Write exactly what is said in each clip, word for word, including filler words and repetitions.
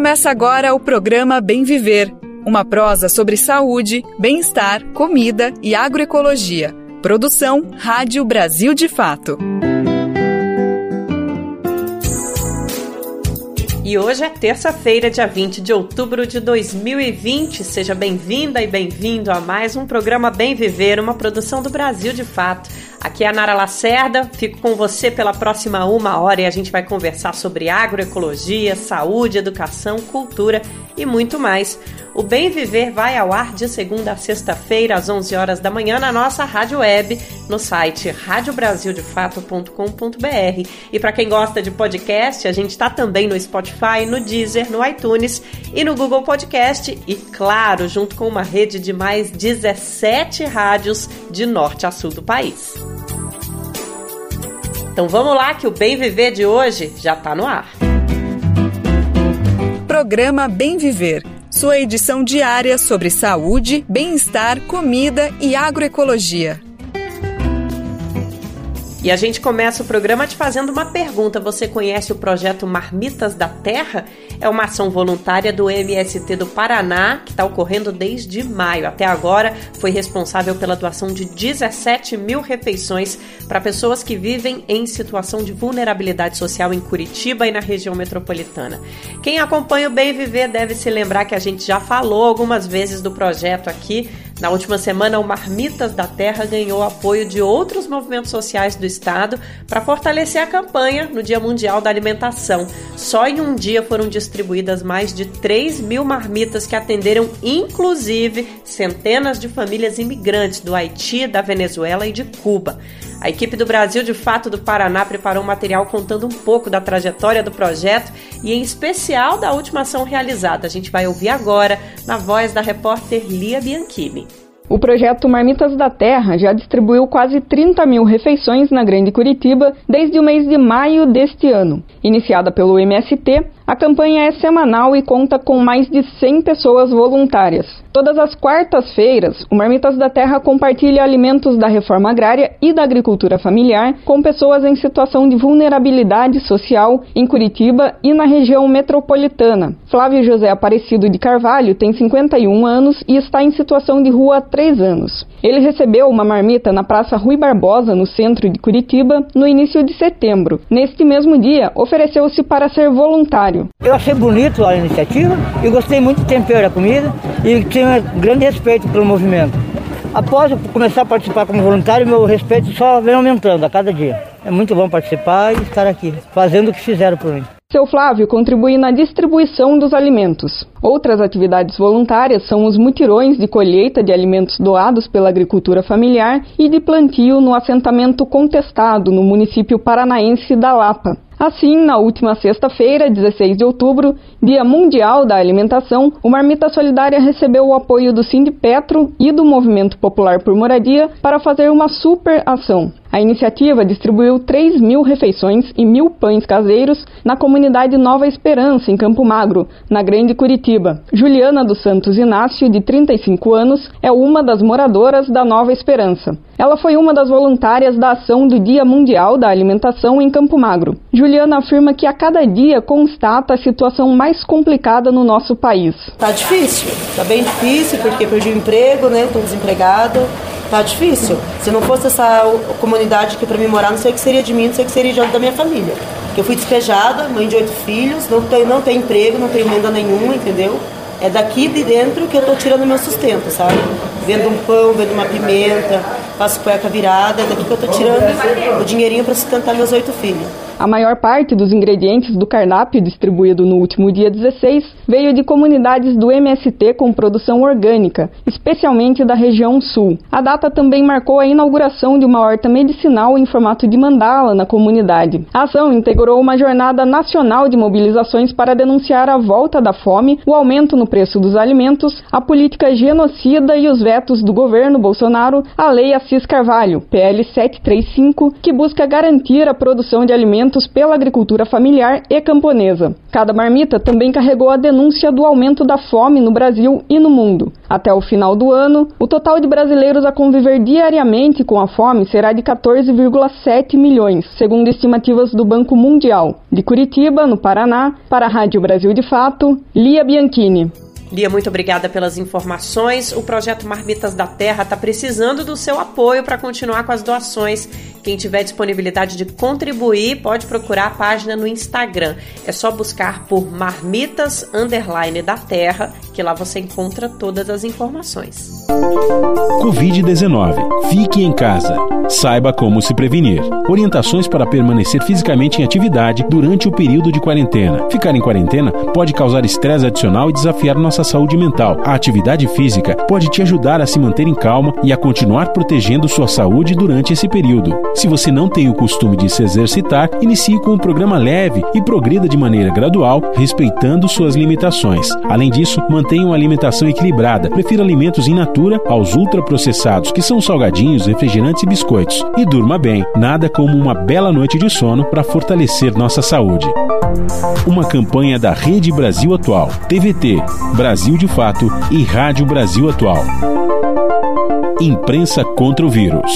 Começa agora o programa Bem Viver, uma prosa sobre saúde, bem-estar, comida e agroecologia. Produção Rádio Brasil de Fato. E hoje é terça-feira, dia vinte de outubro de dois mil e vinte. Seja bem-vinda e bem-vindo a mais um programa Bem Viver, uma produção do Brasil de Fato. Aqui é a Nara Lacerda, fico com você pela próxima uma hora e a gente vai conversar sobre agroecologia, saúde, educação, cultura e muito mais. O Bem Viver vai ao ar de segunda a sexta-feira, às onze horas da manhã, na nossa rádio web, no site rádio brasil de fato ponto com ponto b r. E para quem gosta de podcast, a gente está também no Spotify, no Deezer, no iTunes e no Google Podcast. E, claro, junto com uma rede de mais dezessete rádios de norte a sul do país. Então vamos lá que o Bem Viver de hoje já está no ar. Programa Bem Viver, sua edição diária sobre saúde, bem-estar, comida e agroecologia. E a gente começa o programa te fazendo uma pergunta. Você conhece o projeto Marmitas da Terra? É uma ação voluntária do M S T do Paraná, que está ocorrendo desde maio. Até agora, foi responsável pela doação de dezessete mil refeições para pessoas que vivem em situação de vulnerabilidade social em Curitiba e na região metropolitana. Quem acompanha o Bem Viver deve se lembrar que a gente já falou algumas vezes do projeto aqui. Na última semana, o Marmitas da Terra ganhou apoio de outros movimentos sociais do estado para fortalecer a campanha no Dia Mundial da Alimentação. Só em um dia foram distribuídas mais de três mil marmitas que atenderam, inclusive, centenas de famílias imigrantes do Haiti, da Venezuela e de Cuba. A equipe do Brasil de Fato do Paraná preparou um material contando um pouco da trajetória do projeto e, em especial, da última ação realizada. A gente vai ouvir agora na voz da repórter Lia Bianchini. O projeto Marmitas da Terra já distribuiu quase trinta mil refeições na Grande Curitiba desde o mês de maio deste ano. Iniciada pelo M S T, a campanha é semanal e conta com mais de cem pessoas voluntárias. Todas as quartas-feiras, o Marmitas da Terra compartilha alimentos da reforma agrária e da agricultura familiar com pessoas em situação de vulnerabilidade social em Curitiba e na região metropolitana. Flávio José Aparecido de Carvalho tem cinquenta e um anos e está em situação de rua há três anos. Ele recebeu uma marmita na Praça Rui Barbosa, no centro de Curitiba, no início de setembro. Neste mesmo dia, ofereceu-se para ser voluntário. Eu achei bonito a iniciativa e gostei muito do tempero da comida e tinha grande respeito pelo movimento. Após eu começar a participar como voluntário, meu respeito só vem aumentando a cada dia. É muito bom participar e estar aqui, fazendo o que fizeram por mim. Seu Flávio contribui na distribuição dos alimentos. Outras atividades voluntárias são os mutirões de colheita de alimentos doados pela agricultura familiar e de plantio no assentamento Contestado, no município paranaense da Lapa. Assim, na última sexta-feira, dezesseis de outubro, Dia Mundial da Alimentação, o Marmita Solidária recebeu o apoio do Sindipetro e do Movimento Popular por Moradia para fazer uma super ação. A iniciativa distribuiu três mil refeições e mil pães caseiros na comunidade Nova Esperança, em Campo Magro, na Grande Curitiba. Juliana dos Santos Inácio, de trinta e cinco anos, é uma das moradoras da Nova Esperança. Ela foi uma das voluntárias da ação do Dia Mundial da Alimentação em Campo Magro. Juliana afirma que a cada dia constata a situação mais complicada no nosso país. Tá difícil, tá bem difícil, porque perdi o emprego, né? Estou desempregada. Tá difícil. Se não fosse essa comunidade aqui para mim morar, não sei o que seria de mim, não sei o que seria de da minha família. Eu fui despejada, mãe de oito filhos, não tenho, não tenho emprego, não tenho renda nenhuma, entendeu? É daqui de dentro que eu tô tirando meu sustento, sabe? Vendo um pão, vendo uma pimenta, faço cueca virada, é daqui que eu tô tirando o dinheirinho para sustentar meus oito filhos. A maior parte dos ingredientes do cardápio distribuído no último dia dezesseis veio de comunidades do M S T com produção orgânica, especialmente da região sul. A data também marcou a inauguração de uma horta medicinal em formato de mandala na comunidade. A ação integrou uma jornada nacional de mobilizações para denunciar a volta da fome, o aumento no preço dos alimentos, a política genocida e os vetos do governo Bolsonaro à Lei Assis Carvalho, P L setecentos e trinta e cinco, que busca garantir a produção de alimentos alimentos pela agricultura familiar e camponesa. Cada marmita também carregou a denúncia do aumento da fome no Brasil e no mundo. Até o final do ano, o total de brasileiros a conviver diariamente com a fome será de quatorze vírgula sete milhões, segundo estimativas do Banco Mundial. De Curitiba, no Paraná, para a Rádio Brasil de Fato, Lia Bianchini. Lia, muito obrigada pelas informações. O projeto Marmitas da Terra está precisando do seu apoio para continuar com as doações. Quem tiver disponibilidade de contribuir, pode procurar a página no Instagram. É só buscar por Marmitas Underline da Terra, que lá você encontra todas as informações. covid dezenove. Fique em casa. Saiba como se prevenir. Orientações para permanecer fisicamente em atividade durante o período de quarentena. Ficar em quarentena pode causar estresse adicional e desafiar nossa saúde mental. A atividade física pode te ajudar a se manter em calma e a continuar protegendo sua saúde durante esse período. Se você não tem o costume de se exercitar, inicie com um programa leve e progrida de maneira gradual, respeitando suas limitações. Além disso, mantenha uma alimentação equilibrada. Prefira alimentos in natura aos ultraprocessados, que são salgadinhos, refrigerantes e biscoitos. E durma bem. Nada como uma bela noite de sono para fortalecer nossa saúde. Uma campanha da Rede Brasil Atual, T V T, Brasil de Fato e Rádio Brasil Atual. Imprensa contra o vírus.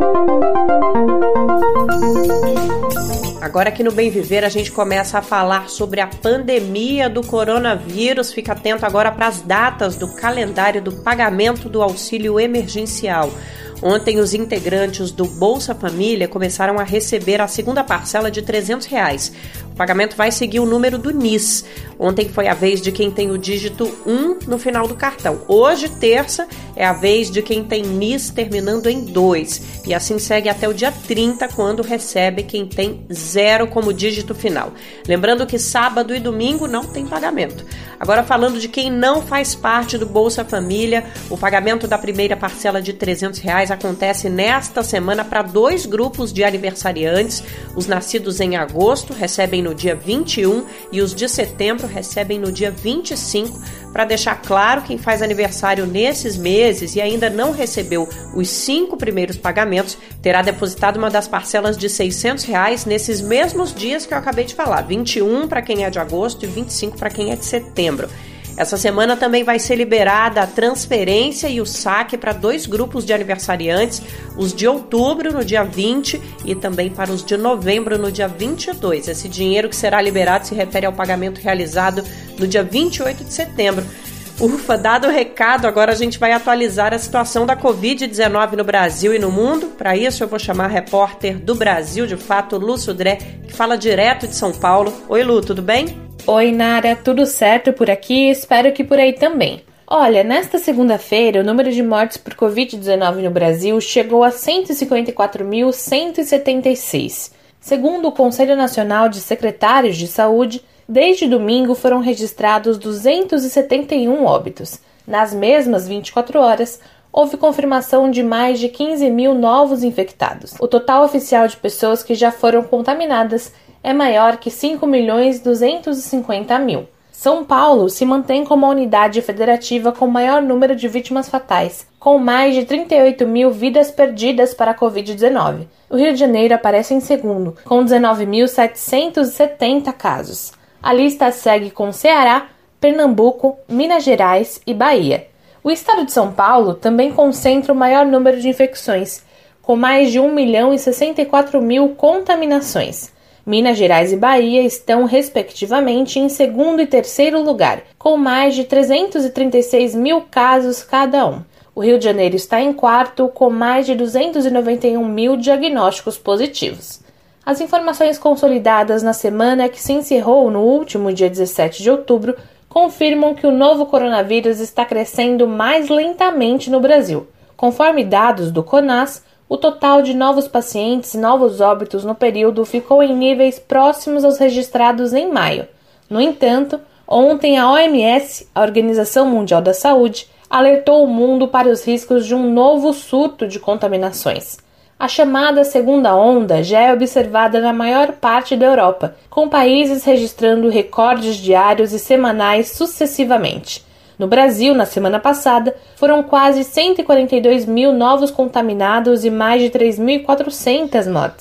Agora aqui no Bem Viver a gente começa a falar sobre a pandemia do coronavírus. Fica atento agora para as datas do calendário do pagamento do auxílio emergencial. Ontem, os integrantes do Bolsa Família começaram a receber a segunda parcela de trezentos reais. O pagamento vai seguir o número do N I S. Ontem foi a vez de quem tem o dígito um no final do cartão. Hoje, terça, é a vez de quem tem N I S terminando em dois. E assim segue até o dia trinta, quando recebe quem tem zero como dígito final. Lembrando que sábado e domingo não tem pagamento. Agora, falando de quem não faz parte do Bolsa Família, o pagamento da primeira parcela de trezentos reais acontece nesta semana para dois grupos de aniversariantes. Os nascidos em agosto recebem no dia vinte e um e os de setembro recebem no dia vinte e cinco. Para deixar claro, quem faz aniversário nesses meses e ainda não recebeu os cinco primeiros pagamentos terá depositado uma das parcelas de seiscentos reais nesses mesmos dias que eu acabei de falar, vinte e um para quem é de agosto e vinte e cinco para quem é de setembro. Essa semana também vai ser liberada a transferência e o saque para dois grupos de aniversariantes, os de outubro no dia vinte e também para os de novembro no dia vinte e dois. Esse dinheiro que será liberado se refere ao pagamento realizado no dia vinte e oito de setembro. Ufa, dado o recado, agora a gente vai atualizar a situação da covid dezenove no Brasil e no mundo. Para isso eu vou chamar a repórter do Brasil de Fato, Lu Sudré, que fala direto de São Paulo. Oi, Lu, tudo bem? Oi, Nara, tudo certo por aqui? Espero que por aí também. Olha, nesta segunda-feira, o número de mortes por covid dezenove no Brasil chegou a cento e cinquenta e quatro mil cento e setenta e seis. Segundo o Conselho Nacional de Secretários de Saúde, desde domingo foram registrados duzentos e setenta e um óbitos. Nas mesmas vinte e quatro horas, houve confirmação de mais de quinze mil novos infectados. O total oficial de pessoas que já foram contaminadas é maior que cinco milhões duzentos e cinquenta mil. São Paulo se mantém como a unidade federativa com maior número de vítimas fatais, com mais de trinta e oito mil vidas perdidas para a covid dezenove. O Rio de Janeiro aparece em segundo, com dezenove mil setecentos e setenta casos. A lista segue com Ceará, Pernambuco, Minas Gerais e Bahia. O estado de São Paulo também concentra o maior número de infecções, com mais de um milhão e sessenta e quatro mil contaminações. Minas Gerais e Bahia estão, respectivamente, em segundo e terceiro lugar, com mais de trezentos e trinta e seis mil casos cada um. O Rio de Janeiro está em quarto, com mais de duzentos e noventa e um mil diagnósticos positivos. As informações consolidadas na semana que se encerrou no último dia dezessete de outubro confirmam que o novo coronavírus está crescendo mais lentamente no Brasil. Conforme dados do CONAS, o total de novos pacientes e novos óbitos no período ficou em níveis próximos aos registrados em maio. No entanto, ontem a O M S, a Organização Mundial da Saúde, alertou o mundo para os riscos de um novo surto de contaminações. A chamada segunda onda já é observada na maior parte da Europa, com países registrando recordes diários e semanais sucessivamente. No Brasil, na semana passada, foram quase cento e quarenta e dois mil novos contaminados e mais de três mil e quatrocentas mortes.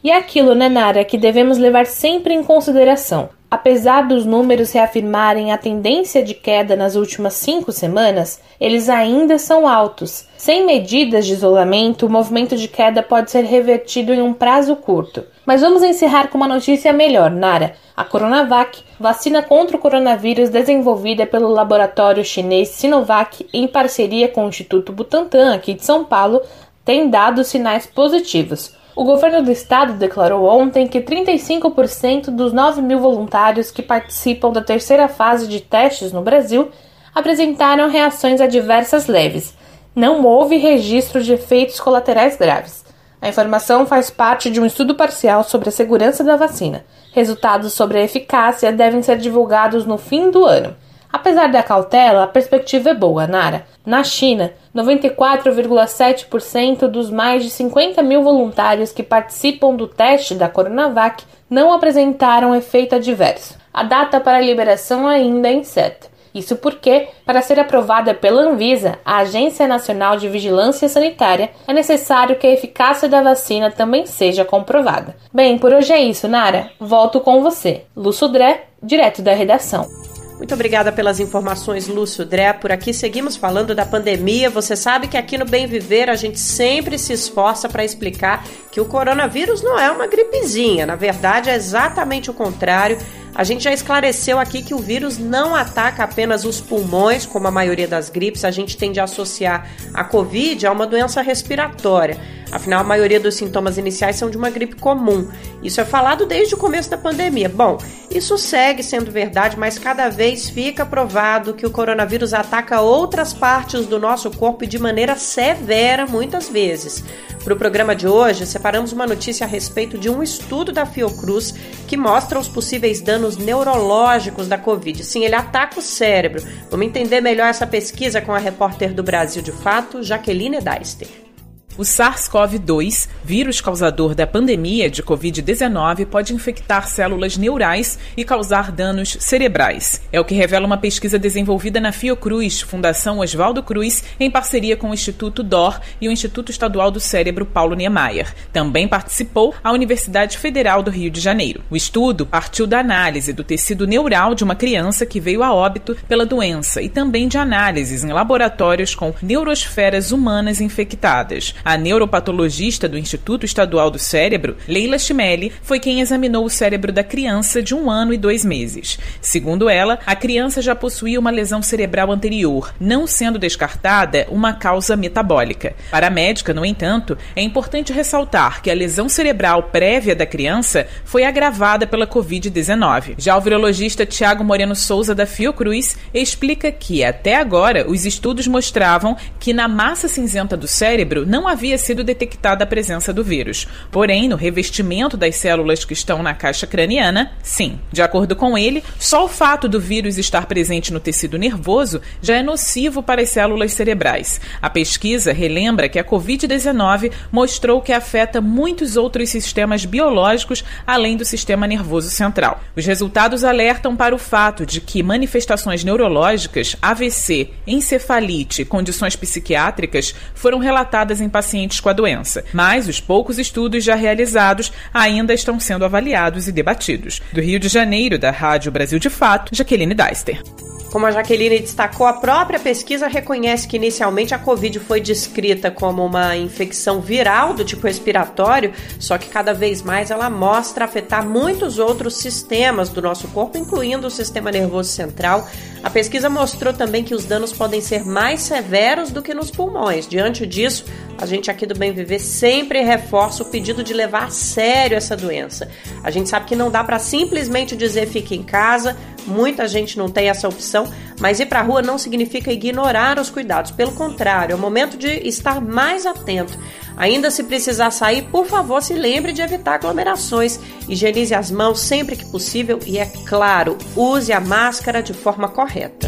E é aquilo, né, Nara, que devemos levar sempre em consideração. Apesar dos números reafirmarem a tendência de queda nas últimas cinco semanas, eles ainda são altos. Sem medidas de isolamento, o movimento de queda pode ser revertido em um prazo curto. Mas vamos encerrar com uma notícia melhor, Nara. A Coronavac, vacina contra o coronavírus desenvolvida pelo laboratório chinês Sinovac em parceria com o Instituto Butantan, aqui de São Paulo, tem dado sinais positivos. O governo do estado declarou ontem que trinta e cinco por cento dos nove mil voluntários que participam da terceira fase de testes no Brasil apresentaram reações adversas leves. Não houve registro de efeitos colaterais graves. A informação faz parte de um estudo parcial sobre a segurança da vacina. Resultados sobre a eficácia devem ser divulgados no fim do ano. Apesar da cautela, a perspectiva é boa, Nara. Na China, noventa e quatro vírgula sete por cento dos mais de cinquenta mil voluntários que participam do teste da Coronavac não apresentaram efeito adverso. A data para a liberação ainda é incerta. Isso porque, para ser aprovada pela Anvisa, a Agência Nacional de Vigilância Sanitária, é necessário que a eficácia da vacina também seja comprovada. Bem, por hoje é isso, Nara. Volto com você. Lúcio Dré, direto da redação. Muito obrigada pelas informações, Lúcio Dré. Por aqui seguimos falando da pandemia. Você sabe que aqui no Bem Viver a gente sempre se esforça para explicar que o coronavírus não é uma gripezinha. Na verdade, é exatamente o contrário. A gente já esclareceu aqui que o vírus não ataca apenas os pulmões, como a maioria das gripes. A gente tende a associar a Covid a uma doença respiratória. Afinal, a maioria dos sintomas iniciais são de uma gripe comum. Isso é falado desde o começo da pandemia. Bom, isso segue sendo verdade, mas cada vez fica provado que o coronavírus ataca outras partes do nosso corpo e de maneira severa muitas vezes. Para o programa de hoje, separamos uma notícia a respeito de um estudo da Fiocruz que mostra os possíveis danos neurológicos da Covid. Sim, ele ataca o cérebro. Vamos entender melhor essa pesquisa com a repórter do Brasil de Fato, Jaqueline Deister. O SARS-CoV dois, vírus causador da pandemia de covid dezenove, pode infectar células neurais e causar danos cerebrais. É o que revela uma pesquisa desenvolvida na Fiocruz, Fundação Oswaldo Cruz, em parceria com o Instituto D O R e o Instituto Estadual do Cérebro Paulo Niemeyer. Também participou a Universidade Federal do Rio de Janeiro. O estudo partiu da análise do tecido neural de uma criança que veio a óbito pela doença e também de análises em laboratórios com neurosferas humanas infectadas. A neuropatologista do Instituto Estadual do Cérebro, Leila Chimelli, foi quem examinou o cérebro da criança de um ano e dois meses. Segundo ela, a criança já possuía uma lesão cerebral anterior, não sendo descartada uma causa metabólica. Para a médica, no entanto, é importante ressaltar que a lesão cerebral prévia da criança foi agravada pela covid dezenove. Já o virologista Tiago Moreno Souza, da Fiocruz, explica que, até agora, os estudos mostravam que na massa cinzenta do cérebro não havia sido detectada a presença do vírus. Porém, no revestimento das células que estão na caixa craniana, sim. De acordo com ele, só o fato do vírus estar presente no tecido nervoso já é nocivo para as células cerebrais. A pesquisa relembra que a covid dezenove mostrou que afeta muitos outros sistemas biológicos além do sistema nervoso central. Os resultados alertam para o fato de que manifestações neurológicas, A V C, encefalite, condições psiquiátricas foram relatadas em pacientes com a doença, mas os poucos estudos já realizados ainda estão sendo avaliados e debatidos. Do Rio de Janeiro, da Rádio Brasil de Fato, Jaqueline Deister. Como a Jaqueline destacou, a própria pesquisa reconhece que inicialmente a Covid foi descrita como uma infecção viral do tipo respiratório, só que cada vez mais ela mostra afetar muitos outros sistemas do nosso corpo, incluindo o sistema nervoso central. A pesquisa mostrou também que os danos podem ser mais severos do que nos pulmões. Diante disso, a gente aqui do Bem Viver sempre reforça o pedido de levar a sério essa doença. A gente sabe que não dá para simplesmente dizer fique em casa, muita gente não tem essa opção, mas ir para a rua não significa ignorar os cuidados. Pelo contrário, é o momento de estar mais atento. Ainda se precisar sair, por favor, se lembre de evitar aglomerações. Higienize as mãos sempre que possível e, é claro, use a máscara de forma correta.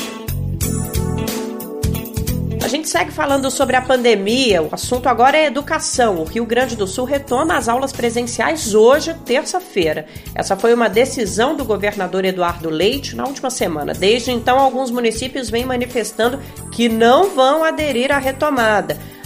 A gente segue falando sobre a pandemia. O assunto agora é educação. O Rio Grande do Sul retoma as aulas presenciais hoje, terça-feira. Essa foi uma decisão do governador Eduardo Leite na última semana. Desde então, alguns municípios vêm manifestando que não vão aderir à retomada.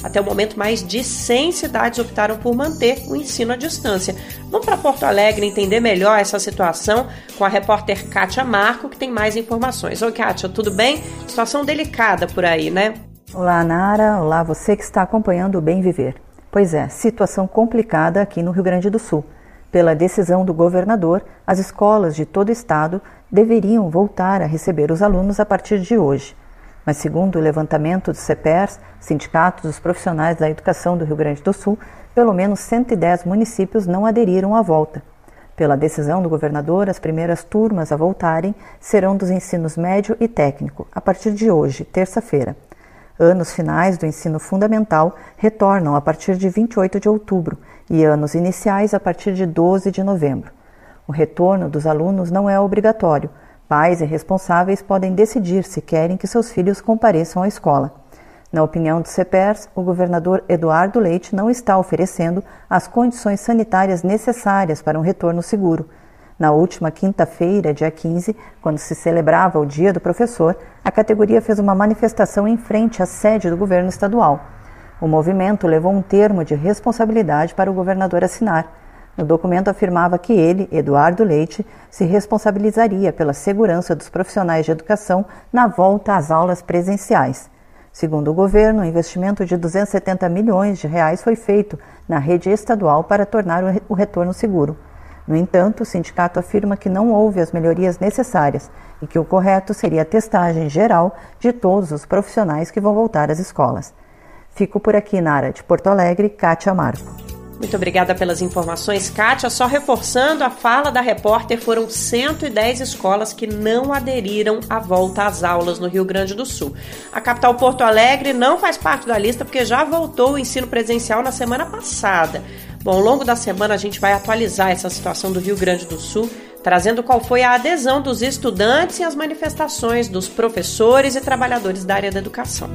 Até o momento, mais de cem cidades optaram por manter o ensino à distância. Vamos para Porto Alegre entender melhor essa situação com a repórter Kátia Marco, que tem mais informações. Oi, Kátia, tudo bem? Situação delicada por aí, né? Olá, Nara. Olá, você que está acompanhando o Bem Viver. Pois é, situação complicada aqui no Rio Grande do Sul. Pela decisão do governador, as escolas de todo o estado deveriam voltar a receber os alunos a partir de hoje. Mas segundo o levantamento do CEPERS, Sindicato dos Profissionais da Educação do Rio Grande do Sul, pelo menos cento e dez municípios não aderiram à volta. Pela decisão do governador, as primeiras turmas a voltarem serão dos ensinos médio e técnico, a partir de hoje, terça-feira. Anos finais do ensino fundamental retornam a partir de vinte e oito de outubro e anos iniciais a partir de doze de novembro. O retorno dos alunos não é obrigatório. Pais e responsáveis podem decidir se querem que seus filhos compareçam à escola. Na opinião do CEPERS, o governador Eduardo Leite não está oferecendo as condições sanitárias necessárias para um retorno seguro. Na última quinta-feira, dia quinze, quando se celebrava o Dia do Professor, a categoria fez uma manifestação em frente à sede do governo estadual. O movimento levou um termo de responsabilidade para o governador assinar. No documento afirmava que ele, Eduardo Leite, se responsabilizaria pela segurança dos profissionais de educação na volta às aulas presenciais. Segundo o governo, um investimento de duzentos e setenta milhões de reais foi feito na rede estadual para tornar o retorno seguro. No entanto, o sindicato afirma que não houve as melhorias necessárias e que o correto seria a testagem geral de todos os profissionais que vão voltar às escolas. Fico por aqui, Nara, de Porto Alegre, Kátia Marco. Muito obrigada pelas informações, Kátia. Só reforçando a fala da repórter, foram cento e dez escolas que não aderiram à volta às aulas no Rio Grande do Sul. A capital Porto Alegre não faz parte da lista porque já voltou o ensino presencial na semana passada. Bom, ao longo da semana a gente vai atualizar essa situação do Rio Grande do Sul, trazendo qual foi a adesão dos estudantes e as manifestações dos professores e trabalhadores da área da educação.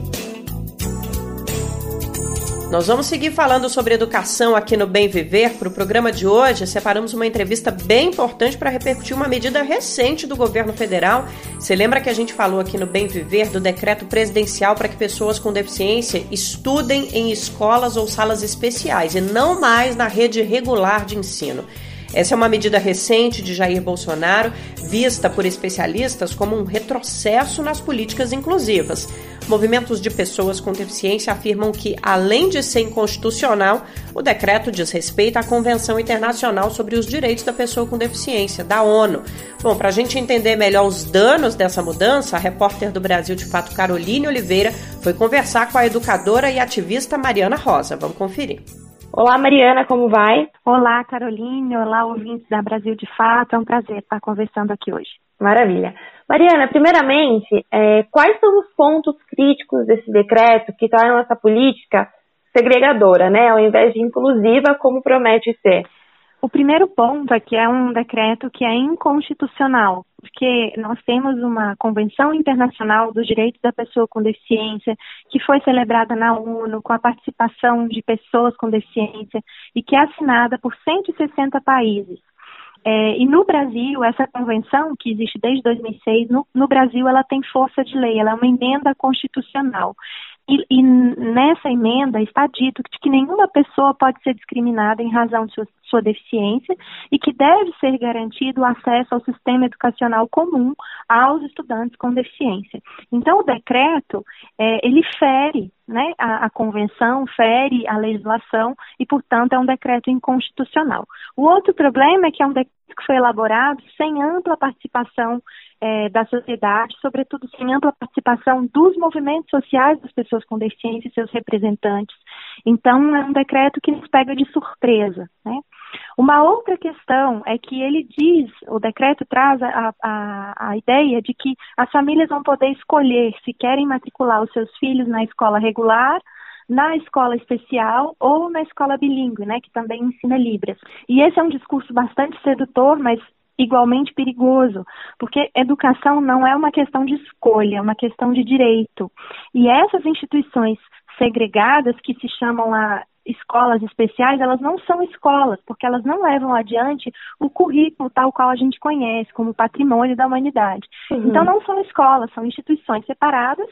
Nós vamos seguir falando sobre educação aqui no Bem Viver. Para o programa de hoje, separamos uma entrevista bem importante para repercutir uma medida recente do governo federal. Você lembra que a gente falou aqui no Bem Viver do decreto presidencial para que pessoas com deficiência estudem em escolas ou salas especiais e não mais na rede regular de ensino? Essa é uma medida recente de Jair Bolsonaro, vista por especialistas como um retrocesso nas políticas inclusivas. Movimentos de pessoas com deficiência afirmam que, além de ser inconstitucional, o decreto diz respeito à Convenção Internacional sobre os Direitos da Pessoa com Deficiência, da ONU. Bom, para a gente entender melhor os danos dessa mudança, a repórter do Brasil de Fato, Caroline Oliveira, foi conversar com a educadora e ativista Mariana Rosa. Vamos conferir. Olá, Mariana, como vai? Olá, Caroline. Olá, ouvintes da Brasil de Fato. É um prazer estar conversando aqui hoje. Maravilha. Mariana, primeiramente, é, quais são os pontos críticos desse decreto que tornam essa política segregadora, né, ao invés de inclusiva, como promete ser? O primeiro ponto é que é um decreto que é inconstitucional, porque nós temos uma Convenção Internacional dos Direitos da Pessoa com Deficiência, que foi celebrada na ONU com a participação de pessoas com deficiência e que é assinada por cento e sessenta países. É, e no Brasil, essa convenção, que existe desde dois mil e seis, no, no Brasil ela tem força de lei, ela é uma emenda constitucional. E, e nessa emenda está dito que, que nenhuma pessoa pode ser discriminada em razão de sua, sua deficiência e que deve ser garantido o acesso ao sistema educacional comum aos estudantes com deficiência. Então, o decreto, é, ele fere, né, a, a convenção, fere a legislação e, portanto, é um decreto inconstitucional. O outro problema é que é um decreto que foi elaborado sem ampla participação é, da sociedade, sobretudo sem ampla participação dos movimentos sociais das pessoas com deficiência e seus representantes. Então, é um decreto que nos pega de surpresa, né? Uma outra questão é que ele diz, o decreto traz a, a, a ideia de que as famílias vão poder escolher se querem matricular os seus filhos na escola regular, na escola especial ou na escola bilíngue, né, que também ensina Libras. E esse é um discurso bastante sedutor, mas igualmente perigoso, porque educação não é uma questão de escolha, é uma questão de direito. E essas instituições segregadas, que se chamam lá escolas especiais, elas não são escolas, porque elas não levam adiante o currículo tal qual a gente conhece, como patrimônio da humanidade. Uhum. Então não são escolas, são instituições separadas,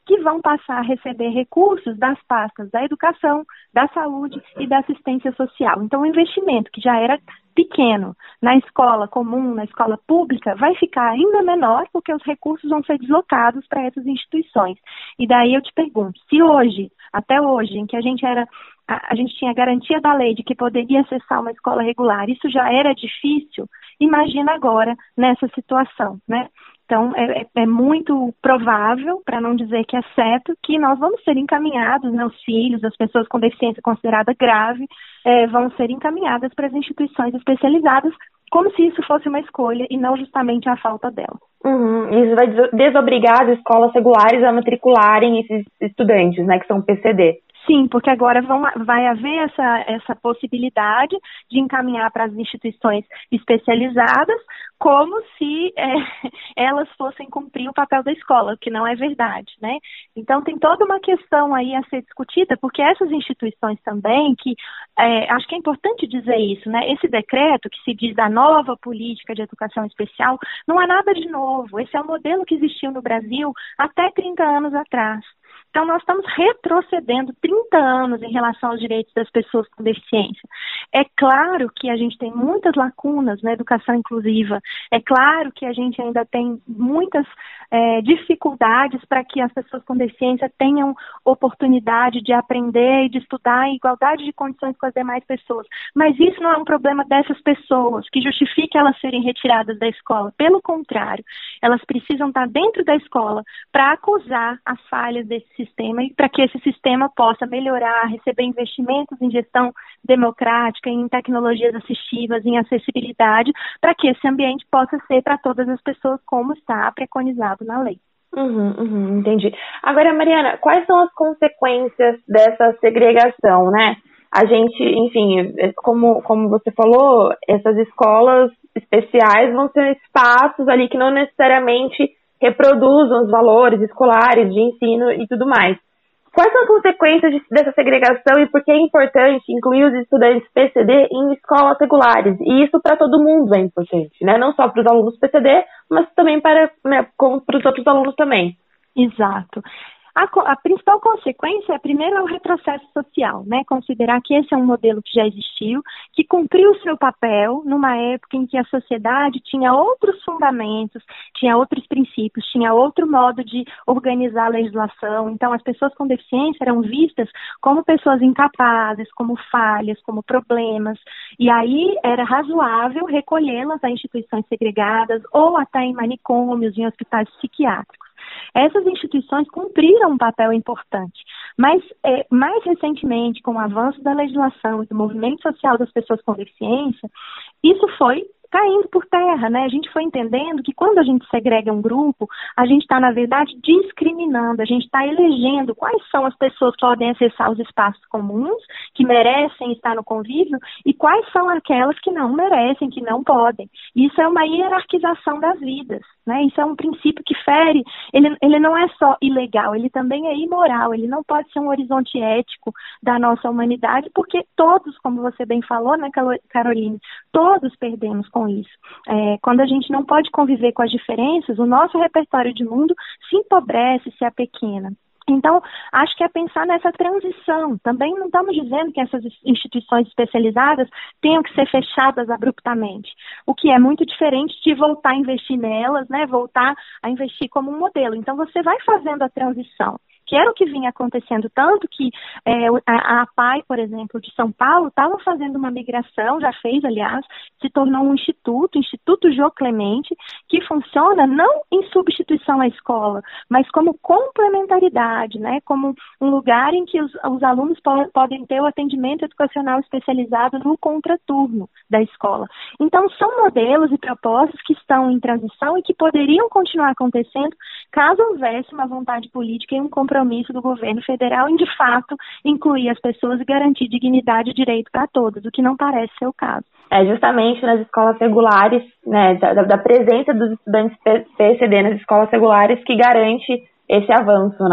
que vão passar a receber recursos das pastas da educação, da saúde e da assistência social. Então, o investimento que já era pequeno na escola comum, na escola pública, vai ficar ainda menor porque os recursos vão ser deslocados para essas instituições. E daí eu te pergunto, se hoje, até hoje, em que a gente era, a, a gente tinha garantia da lei de que poderia acessar uma escola regular, isso já era difícil, imagina agora nessa situação, né? Então, é, é muito provável, para não dizer que é certo, que nós vamos ser encaminhados, né, os filhos, as pessoas com deficiência considerada grave, é, vão ser encaminhadas para as instituições especializadas, como se isso fosse uma escolha e não justamente a falta dela. Uhum. Isso vai desobrigar as escolas regulares a matricularem esses estudantes, né, que são P C D. Sim, porque agora vão, vai haver essa, essa possibilidade de encaminhar para as instituições especializadas como se é, elas fossem cumprir o papel da escola, o que não é verdade, né? Então tem toda uma questão aí a ser discutida, porque essas instituições também, que é, acho que é importante dizer isso, né? Esse decreto que se diz da nova política de educação especial, não há nada de novo, esse é um modelo que existiu no Brasil até trinta anos atrás. Então, nós estamos retrocedendo trinta anos em relação aos direitos das pessoas com deficiência. É claro que a gente tem muitas lacunas na educação inclusiva. É claro que a gente ainda tem muitas é, dificuldades para que as pessoas com deficiência tenham oportunidade de aprender e de estudar em igualdade de condições com as demais pessoas. Mas isso não é um problema dessas pessoas, que justifique elas serem retiradas da escola. Pelo contrário, elas precisam estar dentro da escola para acusar as falhas desse sistema e para que esse sistema possa melhorar, receber investimentos em gestão democrática, em tecnologias assistivas, em acessibilidade, para que esse ambiente possa ser para todas as pessoas como está preconizado na lei. Uhum, uhum, entendi. Agora, Mariana, quais são as consequências dessa segregação, né? A gente, enfim, como, como você falou, essas escolas especiais vão ser espaços ali que não necessariamente reproduzam os valores escolares de ensino e tudo mais. Quais são as consequências de, dessa segregação e por que é importante incluir os estudantes P C D em escolas regulares? E isso para todo mundo é importante, né? Não só para os alunos P C D, mas também para, né, como para os outros alunos também. Exato. A, a principal consequência é, primeiro, é o retrocesso social, né? Considerar que esse é um modelo que já existiu, que cumpriu o seu papel numa época em que a sociedade tinha outros fundamentos, tinha outros princípios, tinha outro modo de organizar a legislação. Então, as pessoas com deficiência eram vistas como pessoas incapazes, como falhas, como problemas. E aí era razoável recolhê-las a instituições segregadas ou até em manicômios, em hospitais psiquiátricos. Essas instituições cumpriram um papel importante, mas é, mais recentemente, com o avanço da legislação e do movimento social das pessoas com deficiência, isso foi caindo por terra, né? A gente foi entendendo que quando a gente segrega um grupo, a gente está, na verdade, discriminando, a gente está elegendo quais são as pessoas que podem acessar os espaços comuns, que merecem estar no convívio, e quais são aquelas que não merecem, que não podem. Isso é uma hierarquização das vidas, né? Isso é um princípio que fere, ele, ele não é só ilegal, ele também é imoral, ele não pode ser um horizonte ético da nossa humanidade, porque todos, como você bem falou, né, Caroline, todos perdemos com isso. É, quando a gente não pode conviver com as diferenças, o nosso repertório de mundo se empobrece, se apequena. Então, acho que é pensar nessa transição. Também não estamos dizendo que essas instituições especializadas tenham que ser fechadas abruptamente, o que é muito diferente de voltar a investir nelas, né? Voltar a investir como um modelo. Então, você vai fazendo a transição, que era o que vinha acontecendo, tanto que é, a, a APAE, por exemplo, de São Paulo, estava fazendo uma migração, já fez, aliás, se tornou um instituto, Instituto Jô Clemente, que funciona não em substituição à escola, mas como complementaridade, né, como um lugar em que os, os alunos po- podem ter o atendimento educacional especializado no contraturno da escola. Então, são modelos e propostas que estão em transição e que poderiam continuar acontecendo caso houvesse uma vontade política e um compromisso do governo federal em, de fato, incluir as pessoas e garantir dignidade e direito para todos, o que não parece ser o caso. É justamente nas escolas regulares, né, da, da presença dos estudantes P C D nas escolas regulares que garante esse avanço, né?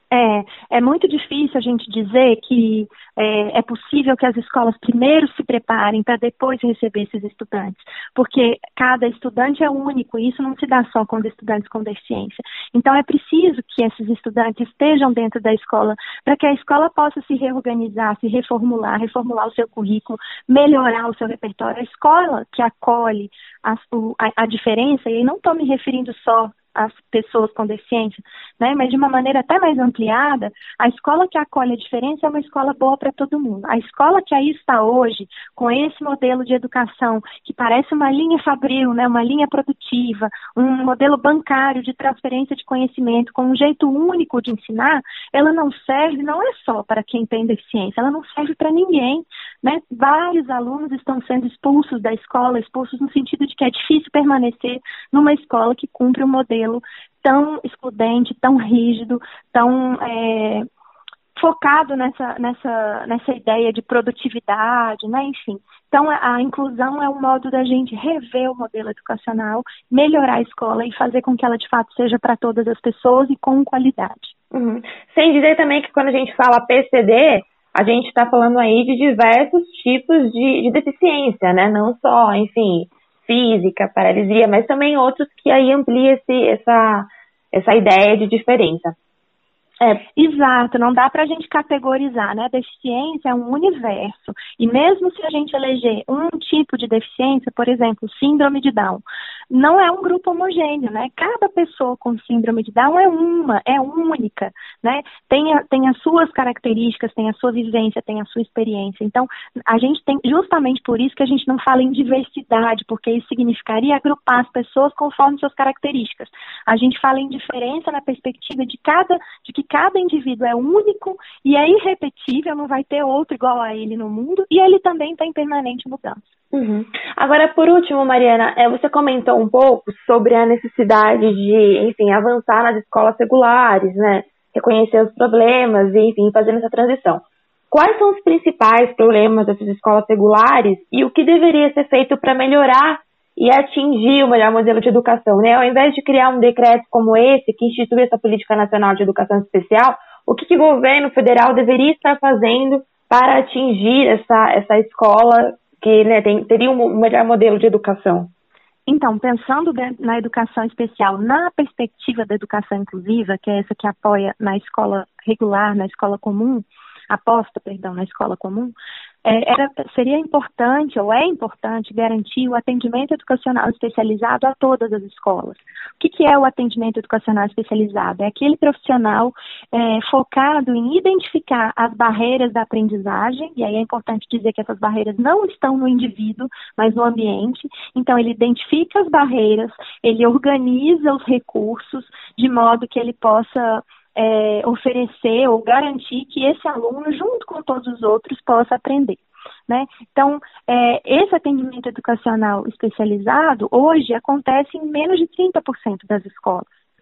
É, é muito difícil a gente dizer que é, é possível que as escolas primeiro se preparem para depois receber esses estudantes, porque cada estudante é único e isso não se dá só com os estudantes com deficiência. Então é preciso que esses estudantes estejam dentro da escola para que a escola possa se reorganizar, se reformular, reformular o seu currículo, melhorar o seu repertório. A escola que acolhe a, a, a diferença, e aí não estou me referindo só as pessoas com deficiência, né? Mas de uma maneira até mais ampliada, a escola que acolhe a diferença é uma escola boa para todo mundo. A escola que aí está hoje, com esse modelo de educação, que parece uma linha fabril, né? Uma linha produtiva, um modelo bancário de transferência de conhecimento, com um jeito único de ensinar, ela não serve, não é só para quem tem deficiência, ela não serve para ninguém, né? Vários alunos estão sendo expulsos da escola, expulsos no sentido de que é difícil permanecer numa escola que cumpre um modelo tão excludente, tão rígido, tão é, focado nessa, nessa, nessa ideia de produtividade, né? Enfim. Então, a inclusão é um modo da gente rever o modelo educacional, melhorar a escola e fazer com que ela, de fato, seja para todas as pessoas e com qualidade. Uhum. Sem dizer também que quando a gente fala P C D, a gente está falando aí de diversos tipos de, de deficiência, né? Não só, enfim, física, paralisia, mas também outros que aí amplia esse, essa, essa ideia de diferença. É. Exato, não dá para a gente categorizar, né? Deficiência é um universo. E mesmo se a gente eleger um tipo de deficiência, por exemplo, síndrome de Down, não é um grupo homogêneo, né? Cada pessoa com síndrome de Down é uma, é única, né? Tem, a, tem as suas características, tem a sua vivência, tem a sua experiência. Então, a gente tem, justamente por isso que a gente não fala em diversidade, porque isso significaria agrupar as pessoas conforme suas características. A gente fala em diferença na perspectiva de cada, de que cada indivíduo é único e é irrepetível, não vai ter outro igual a ele no mundo, e ele também está em permanente mudança. Uhum. Agora, por último, Mariana, você comentou um pouco sobre a necessidade de, enfim, avançar nas escolas regulares, né? Reconhecer os problemas e, enfim, fazer essa transição. Quais são os principais problemas dessas escolas regulares e o que deveria ser feito para melhorar e atingir o melhor modelo de educação, né? Ao invés de criar um decreto como esse, que institui essa Política Nacional de Educação Especial, o que, que o governo federal deveria estar fazendo para atingir essa, essa escola que, né, tem, teria um melhor modelo de educação? Então, pensando na educação especial, na perspectiva da educação inclusiva, que é essa que apoia na escola regular, na escola comum, aposta, perdão, na escola comum, é, era, seria importante, ou é importante, garantir o atendimento educacional especializado a todas as escolas. O que, que é o atendimento educacional especializado? É aquele profissional é, focado em identificar as barreiras da aprendizagem, e aí é importante dizer que essas barreiras não estão no indivíduo, mas no ambiente. Então, ele identifica as barreiras, ele organiza os recursos, de modo que ele possa É, oferecer ou garantir que esse aluno, junto com todos os outros, possa aprender, né? Então, é, esse atendimento educacional especializado, hoje, acontece em menos de trinta por cento das escolas.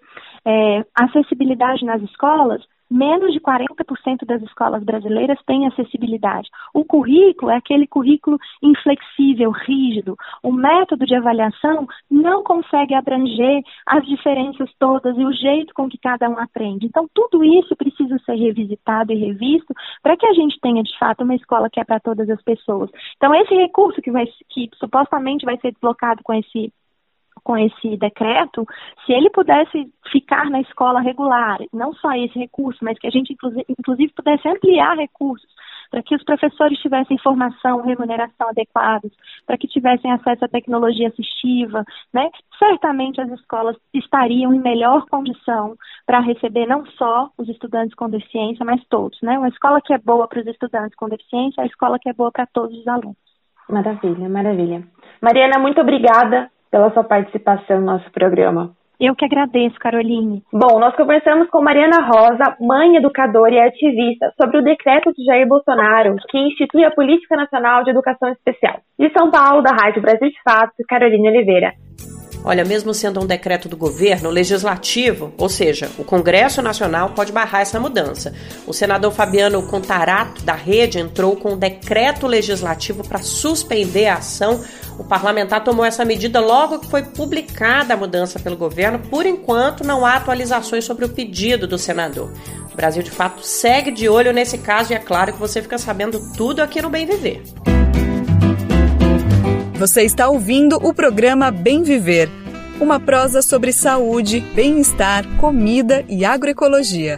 É, acessibilidade nas escolas, menos de quarenta por cento das escolas brasileiras têm acessibilidade. O currículo é aquele currículo inflexível, rígido. O método de avaliação não consegue abranger as diferenças todas e o jeito com que cada um aprende. Então, tudo isso precisa ser revisitado e revisto para que a gente tenha, de fato, uma escola que é para todas as pessoas. Então, esse recurso que, vai, que supostamente vai ser deslocado com esse com esse decreto, se ele pudesse ficar na escola regular, não só esse recurso, mas que a gente, inclusive, inclusive pudesse ampliar recursos, para que os professores tivessem formação, remuneração adequados, para que tivessem acesso à tecnologia assistiva, né? Certamente as escolas estariam em melhor condição para receber não só os estudantes com deficiência, mas todos, né? Uma escola que é boa para os estudantes com deficiência, é a escola que é boa para todos os alunos. Maravilha, maravilha. Mariana, muito obrigada pela sua participação no nosso programa. Eu que agradeço, Caroline. Bom, nós conversamos com Mariana Rosa, mãe, educadora e ativista, sobre o decreto de Jair Bolsonaro, que institui a Política Nacional de Educação Especial. De São Paulo, da Rádio Brasil de Fato, Caroline Oliveira. Olha, mesmo sendo um decreto do governo, o legislativo, ou seja, o Congresso Nacional, pode barrar essa mudança. O senador Fabiano Contarato, da Rede, entrou com um decreto legislativo para suspender a ação. O parlamentar tomou essa medida logo que foi publicada a mudança pelo governo. Por enquanto, não há atualizações sobre o pedido do senador. O Brasil, de fato, segue de olho nesse caso e é claro que você fica sabendo tudo aqui no Bem Viver. Você está ouvindo o programa Bem Viver, uma prosa sobre saúde, bem-estar, comida e agroecologia.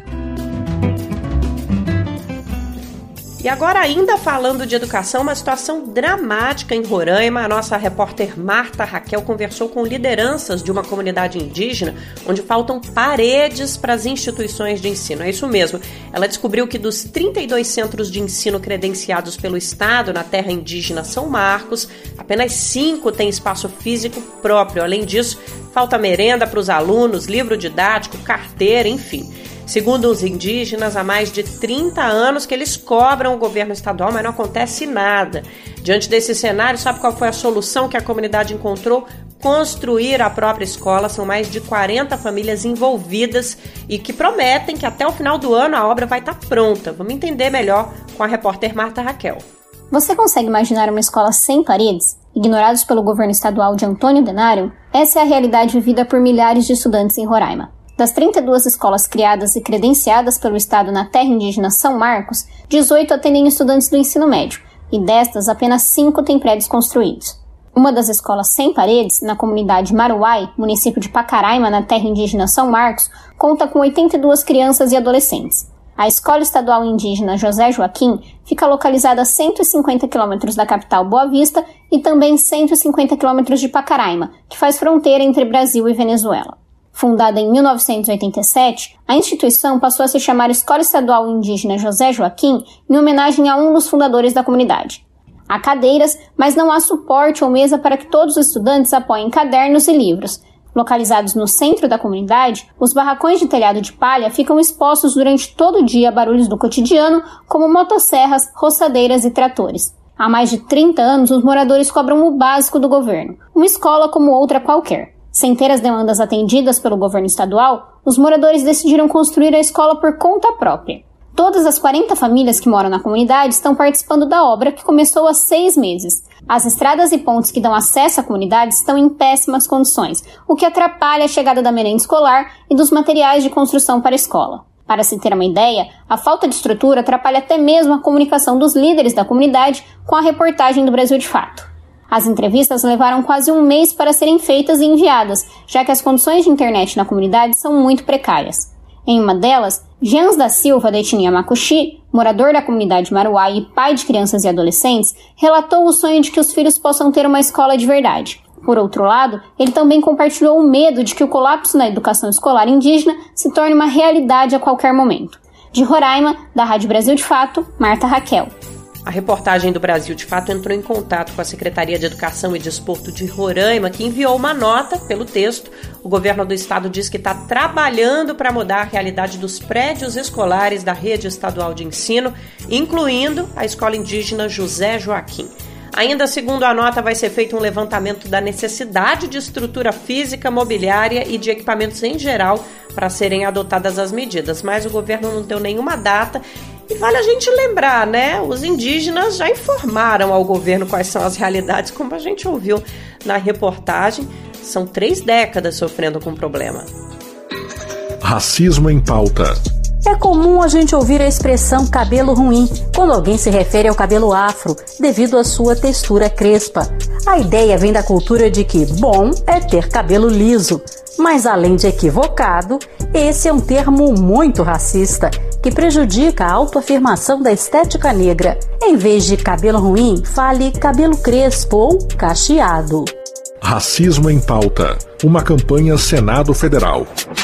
E agora, ainda falando de educação, uma situação dramática em Roraima, a nossa repórter Marta Raquel conversou com lideranças de uma comunidade indígena onde faltam paredes para as instituições de ensino. É isso mesmo. Ela descobriu que dos trinta e dois centros de ensino credenciados pelo Estado na terra indígena São Marcos, apenas cinco têm espaço físico próprio. Além disso, falta merenda para os alunos, livro didático, carteira, enfim. Segundo os indígenas, há mais de trinta anos que eles cobram o governo estadual, mas não acontece nada. Diante desse cenário, sabe qual foi a solução que a comunidade encontrou? Construir a própria escola. São mais de quarenta famílias envolvidas e que prometem que até o final do ano a obra vai estar pronta. Vamos entender melhor com a repórter Marta Raquel. Você consegue imaginar uma escola sem paredes, ignorados pelo governo estadual de Antônio Denário? Essa é a realidade vivida por milhares de estudantes em Roraima. Das trinta e duas escolas criadas e credenciadas pelo Estado na terra indígena São Marcos, dezoito atendem estudantes do ensino médio, e destas, apenas cinco têm prédios construídos. Uma das escolas sem paredes, na comunidade Maruai, município de Pacaraima, na terra indígena São Marcos, conta com oitenta e duas crianças e adolescentes. A Escola Estadual Indígena José Joaquim fica localizada a cento e cinquenta quilômetros da capital Boa Vista e também cento e cinquenta quilômetros de Pacaraima, que faz fronteira entre Brasil e Venezuela. Fundada em mil novecentos e oitenta e sete, a instituição passou a se chamar Escola Estadual Indígena José Joaquim em homenagem a um dos fundadores da comunidade. Há cadeiras, mas não há suporte ou mesa para que todos os estudantes apoiem cadernos e livros. Localizados no centro da comunidade, os barracões de telhado de palha ficam expostos durante todo o dia a barulhos do cotidiano, como motosserras, roçadeiras e tratores. Há mais de trinta anos, os moradores cobram o básico do governo, uma escola como outra qualquer. Sem ter as demandas atendidas pelo governo estadual, os moradores decidiram construir a escola por conta própria. Todas as quarenta famílias que moram na comunidade estão participando da obra, que começou há seis meses. As estradas e pontes que dão acesso à comunidade estão em péssimas condições, o que atrapalha a chegada da merenda escolar e dos materiais de construção para a escola. Para se ter uma ideia, a falta de estrutura atrapalha até mesmo a comunicação dos líderes da comunidade com a reportagem do Brasil de Fato. As entrevistas levaram quase um mês para serem feitas e enviadas, já que as condições de internet na comunidade são muito precárias. Em uma delas, Jans da Silva, da etnia Macuxi, morador da comunidade Maruai e pai de crianças e adolescentes, relatou o sonho de que os filhos possam ter uma escola de verdade. Por outro lado, ele também compartilhou o medo de que o colapso na educação escolar indígena se torne uma realidade a qualquer momento. De Roraima, da Rádio Brasil de Fato, Marta Raquel. A reportagem do Brasil de Fato entrou em contato com a Secretaria de Educação e Desporto de Roraima, que enviou uma nota pelo texto. O governo do estado diz que está trabalhando para mudar a realidade dos prédios escolares da rede estadual de ensino, incluindo a escola indígena José Joaquim. Ainda segundo a nota, vai ser feito um levantamento da necessidade de estrutura física, mobiliária e de equipamentos em geral para serem adotadas as medidas, mas o governo não deu nenhuma data. E vale a gente lembrar, né? Os indígenas já informaram ao governo quais são as realidades, como a gente ouviu na reportagem. São três décadas sofrendo com o problema. Racismo em pauta. É comum a gente ouvir a expressão cabelo ruim quando alguém se refere ao cabelo afro, devido à sua textura crespa. A ideia vem da cultura de que bom é ter cabelo liso, mas além de equivocado, esse é um termo muito racista, que prejudica a autoafirmação da estética negra. Em vez de cabelo ruim, fale cabelo crespo ou cacheado. Racismo em pauta. Uma campanha Senado Federal.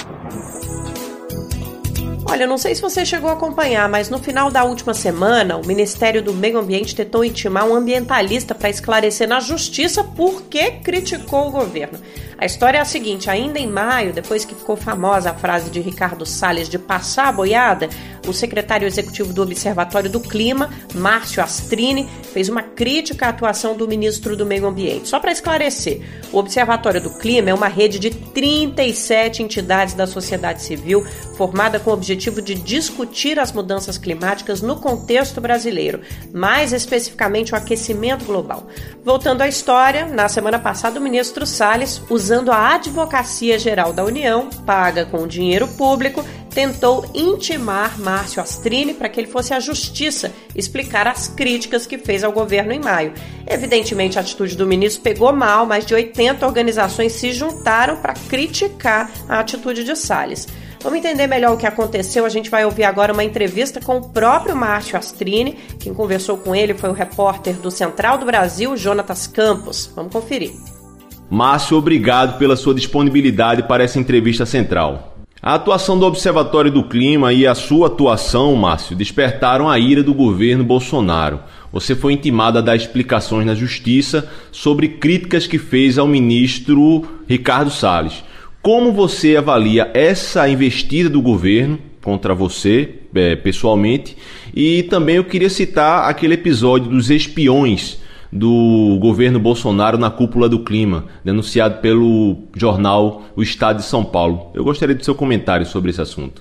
Olha, não sei se você chegou a acompanhar, mas no final da última semana, o Ministério do Meio Ambiente tentou intimar um ambientalista para esclarecer na justiça por que criticou o governo. A história é a seguinte: ainda em maio, depois que ficou famosa a frase de Ricardo Salles de passar a boiada, o secretário executivo do Observatório do Clima, Márcio Astrini, fez uma crítica à atuação do ministro do Meio Ambiente. Só para esclarecer, o Observatório do Clima é uma rede de trinta e sete entidades da sociedade civil, formada com o objetivo de discutir as mudanças climáticas no contexto brasileiro, mais especificamente o aquecimento global. Voltando à história, na semana passada o ministro Salles, usando a Advocacia Geral da União, paga com dinheiro público, tentou intimar Márcio Astrini para que ele fosse à justiça explicar as críticas que fez ao governo em maio. Evidentemente, a atitude do ministro pegou mal, mais de oitenta organizações se juntaram para criticar a atitude de Salles. Vamos entender melhor o que aconteceu. A gente vai ouvir agora uma entrevista com o próprio Márcio Astrini. Quem conversou com ele foi o repórter do Central do Brasil, Jonatas Campos. Vamos conferir. Márcio, obrigado pela sua disponibilidade para essa entrevista central. A atuação do Observatório do Clima e a sua atuação, Márcio, despertaram a ira do governo Bolsonaro. Você foi intimado a dar explicações na Justiça sobre críticas que fez ao ministro Ricardo Salles. Como você avalia essa investida do governo contra você, é, pessoalmente? E também eu queria citar aquele episódio dos espiões do governo Bolsonaro na cúpula do clima, denunciado pelo jornal O Estado de São Paulo. Eu gostaria do seu comentário sobre esse assunto.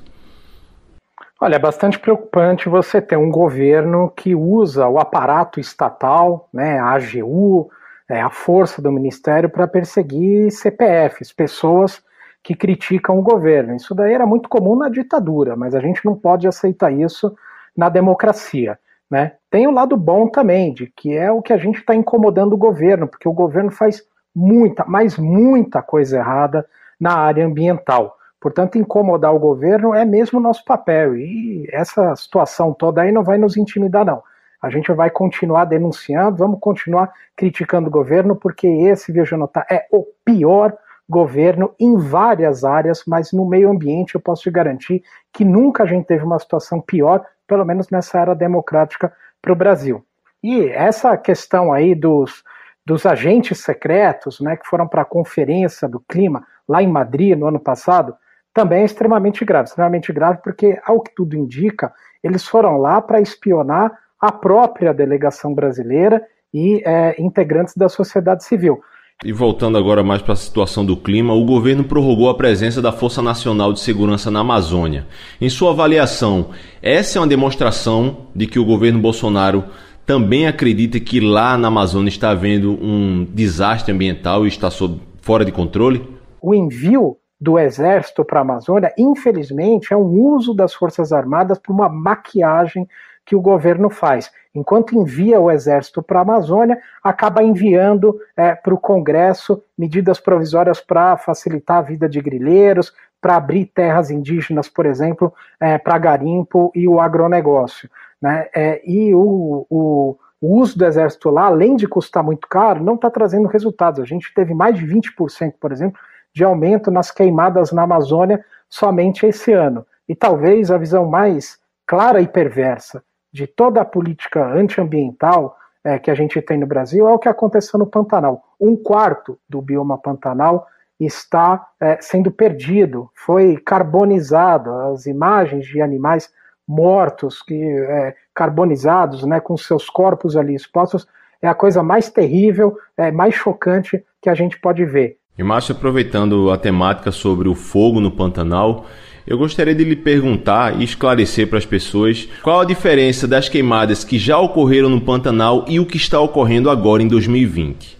Olha, é bastante preocupante você ter um governo que usa o aparato estatal, né, a AGU, é, a força do Ministério, para perseguir C P Fs, pessoas que criticam o governo. Isso daí era muito comum na ditadura, mas a gente não pode aceitar isso na democracia, né? Tem o lado bom também, de que é o que a gente está incomodando o governo, porque o governo faz muita, mas muita coisa errada na área ambiental. Portanto, incomodar o governo é mesmo o nosso papel, e essa situação toda aí não vai nos intimidar, não. A gente vai continuar denunciando, vamos continuar criticando o governo, porque esse, veja notar, é o pior governo em várias áreas, mas no meio ambiente eu posso te garantir que nunca a gente teve uma situação pior, pelo menos nessa era democrática para o Brasil. E essa questão aí dos, dos agentes secretos, né, que foram para a Conferência do Clima lá em Madrid no ano passado, também é extremamente grave, extremamente grave porque, ao que tudo indica, eles foram lá para espionar a própria delegação brasileira e é, integrantes da sociedade civil. E voltando agora mais para a situação do clima, o governo prorrogou a presença da Força Nacional de Segurança na Amazônia. Em sua avaliação, essa é uma demonstração de que o governo Bolsonaro também acredita que lá na Amazônia está havendo um desastre ambiental e está sob, fora de controle? O envio do Exército para a Amazônia, infelizmente, é um uso das Forças Armadas para uma maquiagem que o governo faz. Enquanto envia o Exército para a Amazônia, acaba enviando é, para o Congresso medidas provisórias para facilitar a vida de grileiros, para abrir terras indígenas, por exemplo, é, para garimpo e o agronegócio, né? É, e o, o, o uso do Exército lá, além de custar muito caro, não está trazendo resultados. A gente teve mais de vinte por cento, por exemplo, de aumento nas queimadas na Amazônia somente esse ano. E talvez a visão mais clara e perversa de toda a política antiambiental é, que a gente tem no Brasil é o que aconteceu no Pantanal. Um quarto do bioma Pantanal está é, sendo perdido, foi carbonizado. As imagens de animais mortos, que, é, carbonizados, né, com seus corpos ali expostos, é a coisa mais terrível, é, mais chocante que a gente pode ver. E Márcio, aproveitando a temática sobre o fogo no Pantanal, eu gostaria de lhe perguntar e esclarecer para as pessoas qual a diferença das queimadas que já ocorreram no Pantanal e o que está ocorrendo agora em dois mil e vinte.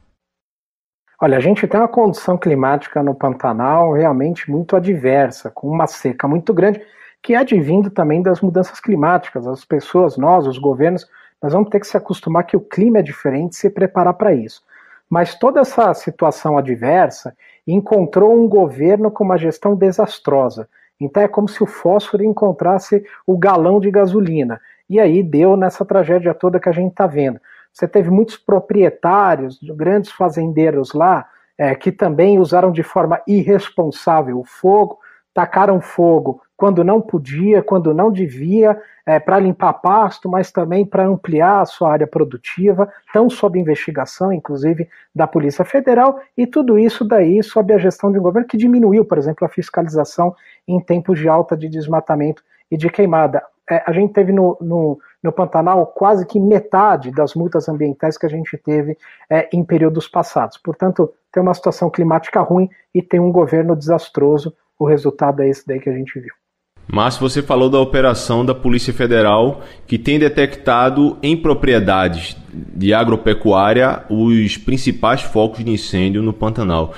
Olha, a gente tem uma condição climática no Pantanal realmente muito adversa, com uma seca muito grande, que é advindo também das mudanças climáticas. As pessoas, nós, os governos, nós vamos ter que se acostumar que o clima é diferente e se preparar para isso. Mas toda essa situação adversa encontrou um governo com uma gestão desastrosa. Então é como se o fósforo encontrasse o galão de gasolina. E aí deu nessa tragédia toda que a gente está vendo. Você teve muitos proprietários, grandes fazendeiros lá, é, que também usaram de forma irresponsável o fogo, tacaram fogo quando não podia, quando não devia, é, para limpar pasto, mas também para ampliar a sua área produtiva, estão sob investigação, inclusive, da Polícia Federal, e tudo isso daí sob a gestão de um governo que diminuiu, por exemplo, a fiscalização em tempos de alta de desmatamento e de queimada. É, a gente teve no, no, no Pantanal quase que metade das multas ambientais que a gente teve é, em períodos passados. Portanto, tem uma situação climática ruim e tem um governo desastroso. O resultado é esse daí que a gente viu. Márcio, você falou da operação da Polícia Federal que tem detectado em propriedades de agropecuária os principais focos de incêndio no Pantanal.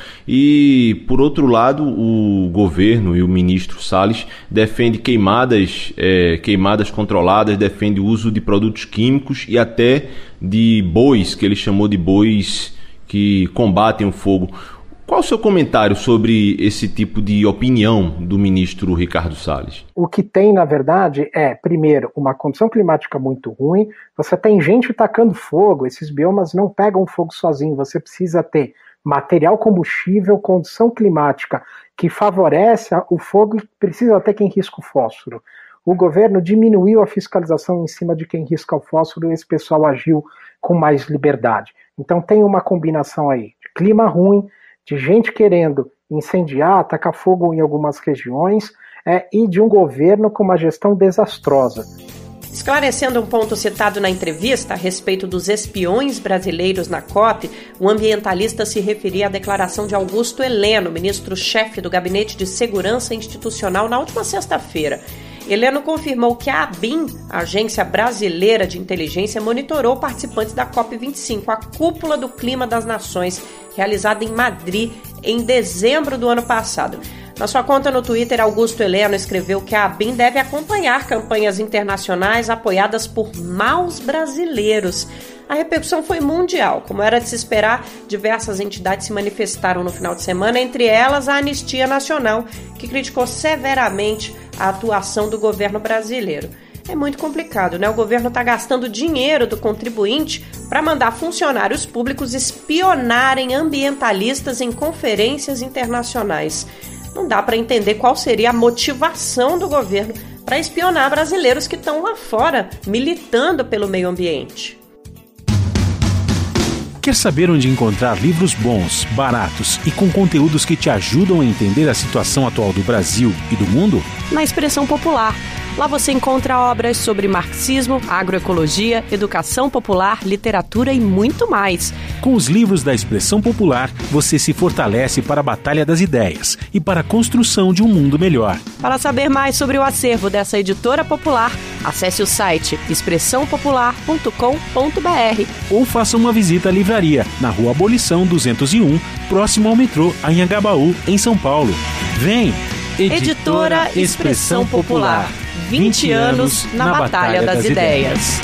E, por outro lado, o governo e o ministro Salles defende queimadas, é, queimadas controladas, defende o uso de produtos químicos e até de bois, que ele chamou de bois que combatem o fogo. Qual o seu comentário sobre esse tipo de opinião do ministro Ricardo Salles? O que tem, na verdade, é, primeiro, uma condição climática muito ruim. Você tem gente tacando fogo, esses biomas não pegam fogo sozinho. Você precisa ter material combustível, condição climática que favorece o fogo e precisa até quem risca o fósforo. O governo diminuiu a fiscalização em cima de quem risca o fósforo e esse pessoal agiu com mais liberdade. Então tem uma combinação aí de clima ruim, de gente querendo incendiar, atacar fogo em algumas regiões é, e de um governo com uma gestão desastrosa. Esclarecendo um ponto citado na entrevista a respeito dos espiões brasileiros na COP, o ambientalista se referia à declaração de Augusto Heleno, ministro-chefe do Gabinete de Segurança Institucional, na última sexta-feira. Heleno confirmou que a ABIN, a Agência Brasileira de Inteligência, monitorou participantes da COP vinte e cinco, a Cúpula do Clima das Nações, realizada em Madrid em dezembro do ano passado. Na sua conta no Twitter, Augusto Heleno escreveu que a ABIN deve acompanhar campanhas internacionais apoiadas por maus brasileiros. A repercussão foi mundial. Como era de se esperar, diversas entidades se manifestaram no final de semana, entre elas a Anistia Nacional, que criticou severamente a atuação do governo brasileiro. É muito complicado, né? O governo está gastando dinheiro do contribuinte para mandar funcionários públicos espionarem ambientalistas em conferências internacionais. Não dá para entender qual seria a motivação do governo para espionar brasileiros que estão lá fora, militando pelo meio ambiente. Quer saber onde encontrar livros bons, baratos e com conteúdos que te ajudam a entender a situação atual do Brasil e do mundo? Na Expressão Popular. Lá você encontra obras sobre marxismo, agroecologia, educação popular, literatura e muito mais. Com os livros da Expressão Popular, você se fortalece para a batalha das ideias e para a construção de um mundo melhor. Para saber mais sobre o acervo dessa editora popular, acesse o site expressão popular ponto com ponto b r ou faça uma visita à livraria na Rua Abolição duzentos e um, próximo ao metrô Anhangabaú, em São Paulo. Vem! Editora Expressão Popular. vinte anos na, na Batalha das, das Ideias.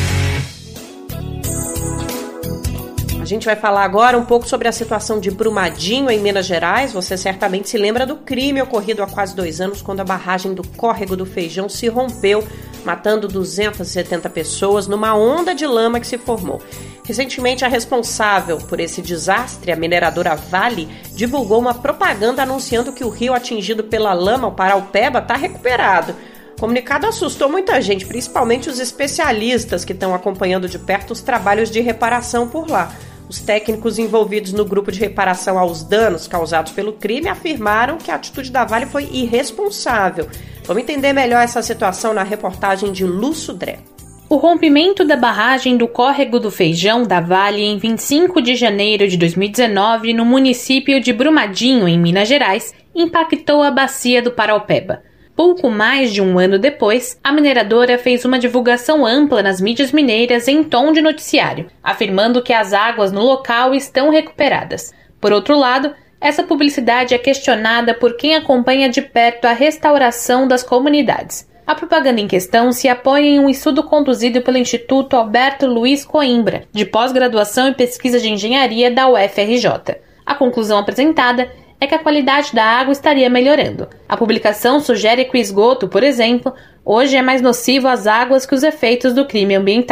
A gente vai falar agora um pouco sobre a situação de Brumadinho, em Minas Gerais. Você certamente se lembra do crime ocorrido há quase dois anos, quando a barragem do Córrego do Feijão se rompeu, matando duzentas e setenta pessoas numa onda de lama que se formou. Recentemente, a responsável por esse desastre, a mineradora Vale, divulgou uma propaganda anunciando que o rio atingido pela lama, o Paraupeba, está recuperado. O comunicado assustou muita gente, principalmente os especialistas que estão acompanhando de perto os trabalhos de reparação por lá. Os técnicos envolvidos no grupo de reparação aos danos causados pelo crime afirmaram que a atitude da Vale foi irresponsável. Vamos entender melhor essa situação na reportagem de Lu Sudré. O rompimento da barragem do Córrego do Feijão da Vale em vinte e cinco de janeiro de dois mil e dezenove, no município de Brumadinho, em Minas Gerais, impactou a bacia do Paraupeba. Pouco mais de um ano depois, a mineradora fez uma divulgação ampla nas mídias mineiras em tom de noticiário, afirmando que as águas no local estão recuperadas. Por outro lado, essa publicidade é questionada por quem acompanha de perto a restauração das comunidades. A propaganda em questão se apoia em um estudo conduzido pelo Instituto Alberto Luiz Coimbra, de pós-graduação em pesquisa de engenharia da U F R J. A conclusão apresentada é que a qualidade da água estaria melhorando. A publicação sugere que o esgoto, por exemplo, hoje é mais nocivo às águas que os efeitos do crime ambiental.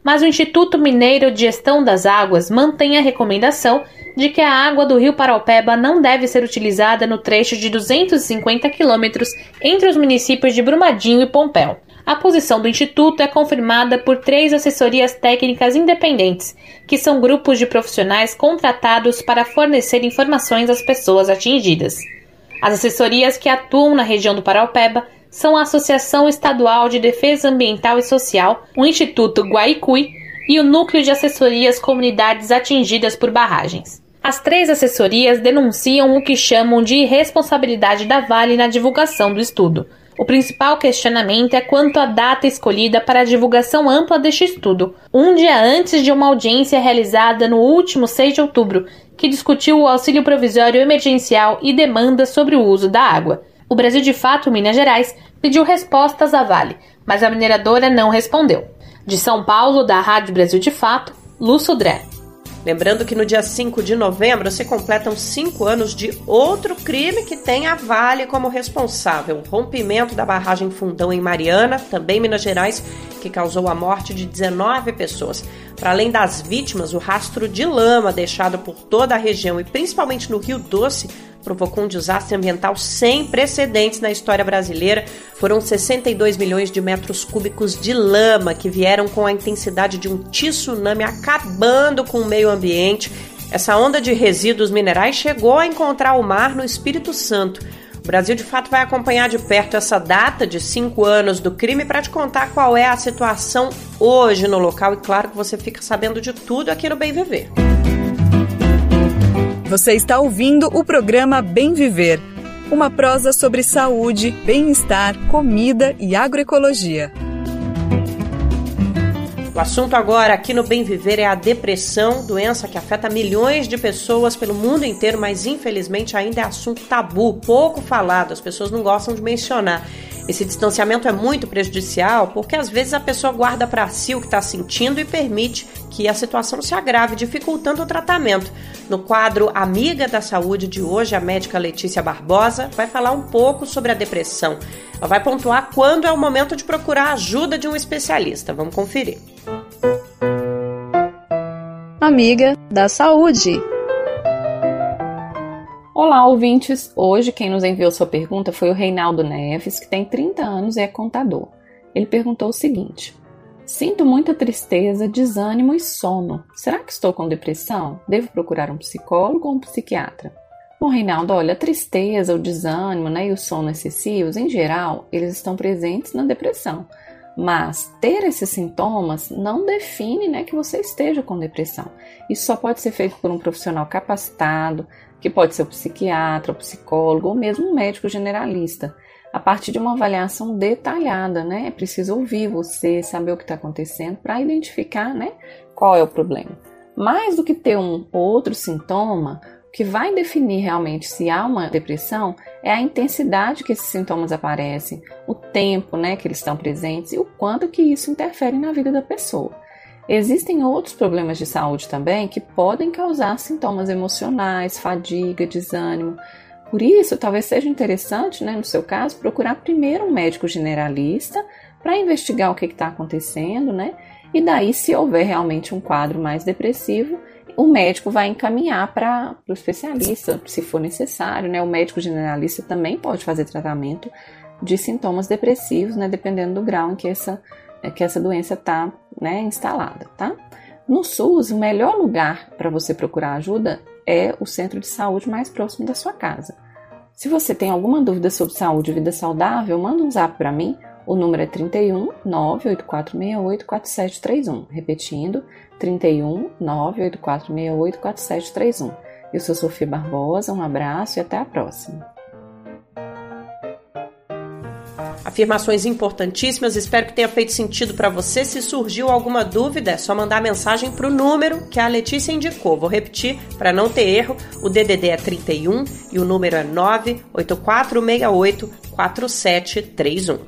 Mas o Instituto Mineiro de Gestão das Águas mantém a recomendação de que a água do Rio Paraupeba não deve ser utilizada no trecho de duzentos e cinquenta quilômetros entre os municípios de Brumadinho e Pompéu. A posição do Instituto é confirmada por três assessorias técnicas independentes, que são grupos de profissionais contratados para fornecer informações às pessoas atingidas. As assessorias que atuam na região do Paraupeba são a Associação Estadual de Defesa Ambiental e Social, o Instituto Guaicuí e o Núcleo de Assessorias Comunidades Atingidas por Barragens. As três assessorias denunciam o que chamam de irresponsabilidade da Vale na divulgação do estudo. O principal questionamento é quanto à data escolhida para a divulgação ampla deste estudo, um dia antes de uma audiência realizada no último seis de outubro, que discutiu o auxílio provisório emergencial e demandas sobre o uso da água. O Brasil de Fato, Minas Gerais, pediu respostas à Vale, mas a mineradora não respondeu. De São Paulo, da Rádio Brasil de Fato, Lu Sodré. Lembrando que no dia cinco de novembro se completam cinco anos de outro crime que tem a Vale como responsável, o rompimento da barragem Fundão em Mariana, também Minas Gerais, que causou a morte de dezenove pessoas. Para além das vítimas, o rastro de lama deixado por toda a região e principalmente no Rio Doce provocou um desastre ambiental sem precedentes na história brasileira. Foram sessenta e dois milhões de metros cúbicos de lama que vieram com a intensidade de um tsunami, acabando com o meio ambiente. Essa onda de resíduos minerais chegou a encontrar o mar no Espírito Santo. O Brasil de Fato vai acompanhar de perto essa data de cinco anos do crime para te contar qual é a situação hoje no local, e claro que você fica sabendo de tudo aqui no Bem Viver. Você está ouvindo o programa Bem Viver, uma prosa sobre saúde, bem-estar, comida e agroecologia. O assunto agora aqui no Bem Viver é a depressão, doença que afeta milhões de pessoas pelo mundo inteiro, mas infelizmente ainda é assunto tabu, pouco falado, as pessoas não gostam de mencionar. Esse distanciamento é muito prejudicial porque às vezes a pessoa guarda para si o que está sentindo e permite que a situação se agrave, dificultando o tratamento. No quadro Amiga da Saúde de hoje, a médica Letícia Barbosa vai falar um pouco sobre a depressão. Ela vai pontuar quando é o momento de procurar a ajuda de um especialista. Vamos conferir. Amiga da Saúde. Olá, ouvintes! Hoje quem nos enviou sua pergunta foi o Reinaldo Neves, que tem trinta anos e é contador. Ele perguntou o seguinte: sinto muita tristeza, desânimo e sono. Será que estou com depressão? Devo procurar um psicólogo ou um psiquiatra? Bom, Reinaldo, olha, a tristeza, o desânimo, né, e o sono excessivos, em geral, eles estão presentes na depressão. Mas ter esses sintomas não define, né, que você esteja com depressão. Isso só pode ser feito por um profissional capacitado, que pode ser o psiquiatra, o psicólogo ou mesmo um médico generalista, a partir de uma avaliação detalhada, né? É preciso ouvir você, saber o que está acontecendo para identificar, né, qual é o problema. Mais do que ter um outro sintoma, o que vai definir realmente se há uma depressão é a intensidade que esses sintomas aparecem, o tempo, né, que eles estão presentes e o quanto que isso interfere na vida da pessoa. Existem outros problemas de saúde também que podem causar sintomas emocionais, fadiga, desânimo. Por isso, talvez seja interessante, né, no seu caso, procurar primeiro um médico generalista para investigar o que está acontecendo, né? E daí, se houver realmente um quadro mais depressivo, o médico vai encaminhar para o especialista, se for necessário, né? O médico generalista também pode fazer tratamento de sintomas depressivos, né, dependendo do grau em que essa que essa doença está, né, instalada, tá? No SUS, o melhor lugar para você procurar ajuda é o centro de saúde mais próximo da sua casa. Se você tem alguma dúvida sobre saúde e vida saudável, manda um zap para mim. O número é trinta e um, nove oito quatro seis oito, quatro sete três um. Repetindo, trinta e um, nove oito quatro seis oito, quatro sete três um. Eu sou Sofia Barbosa, um abraço e até a próxima. Afirmações importantíssimas, espero que tenha feito sentido para você. Se surgiu alguma dúvida, é só mandar mensagem para o número que a Letícia indicou. Vou repetir para não ter erro, o D D D é trinta e um e o número é nove oito quatro seis oito, quatro sete três um.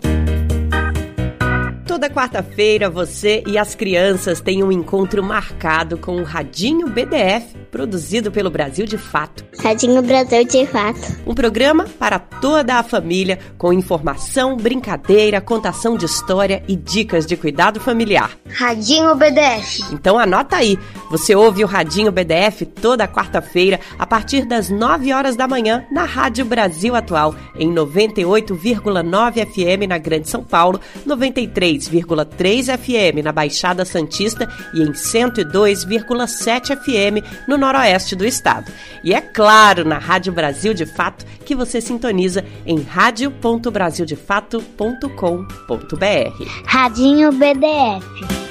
Toda quarta-feira você e as crianças têm um encontro marcado com o Radinho B D F produzido pelo Brasil de Fato. Radinho Brasil de Fato. Um programa para toda a família, com informação, brincadeira, contação de história e dicas de cuidado familiar. Radinho B D F. Então anota aí, você ouve o Radinho B D F toda quarta-feira, a partir das nove horas da manhã, na Rádio Brasil Atual, em noventa e oito vírgula nove F M na Grande São Paulo, noventa e três vírgula três F M na Baixada Santista e em cento e dois vírgula sete F M no noroeste do estado. E é claro, na Rádio Brasil de Fato, que você sintoniza em rádio ponto brasil de fato ponto com ponto b r. Radinho B D F.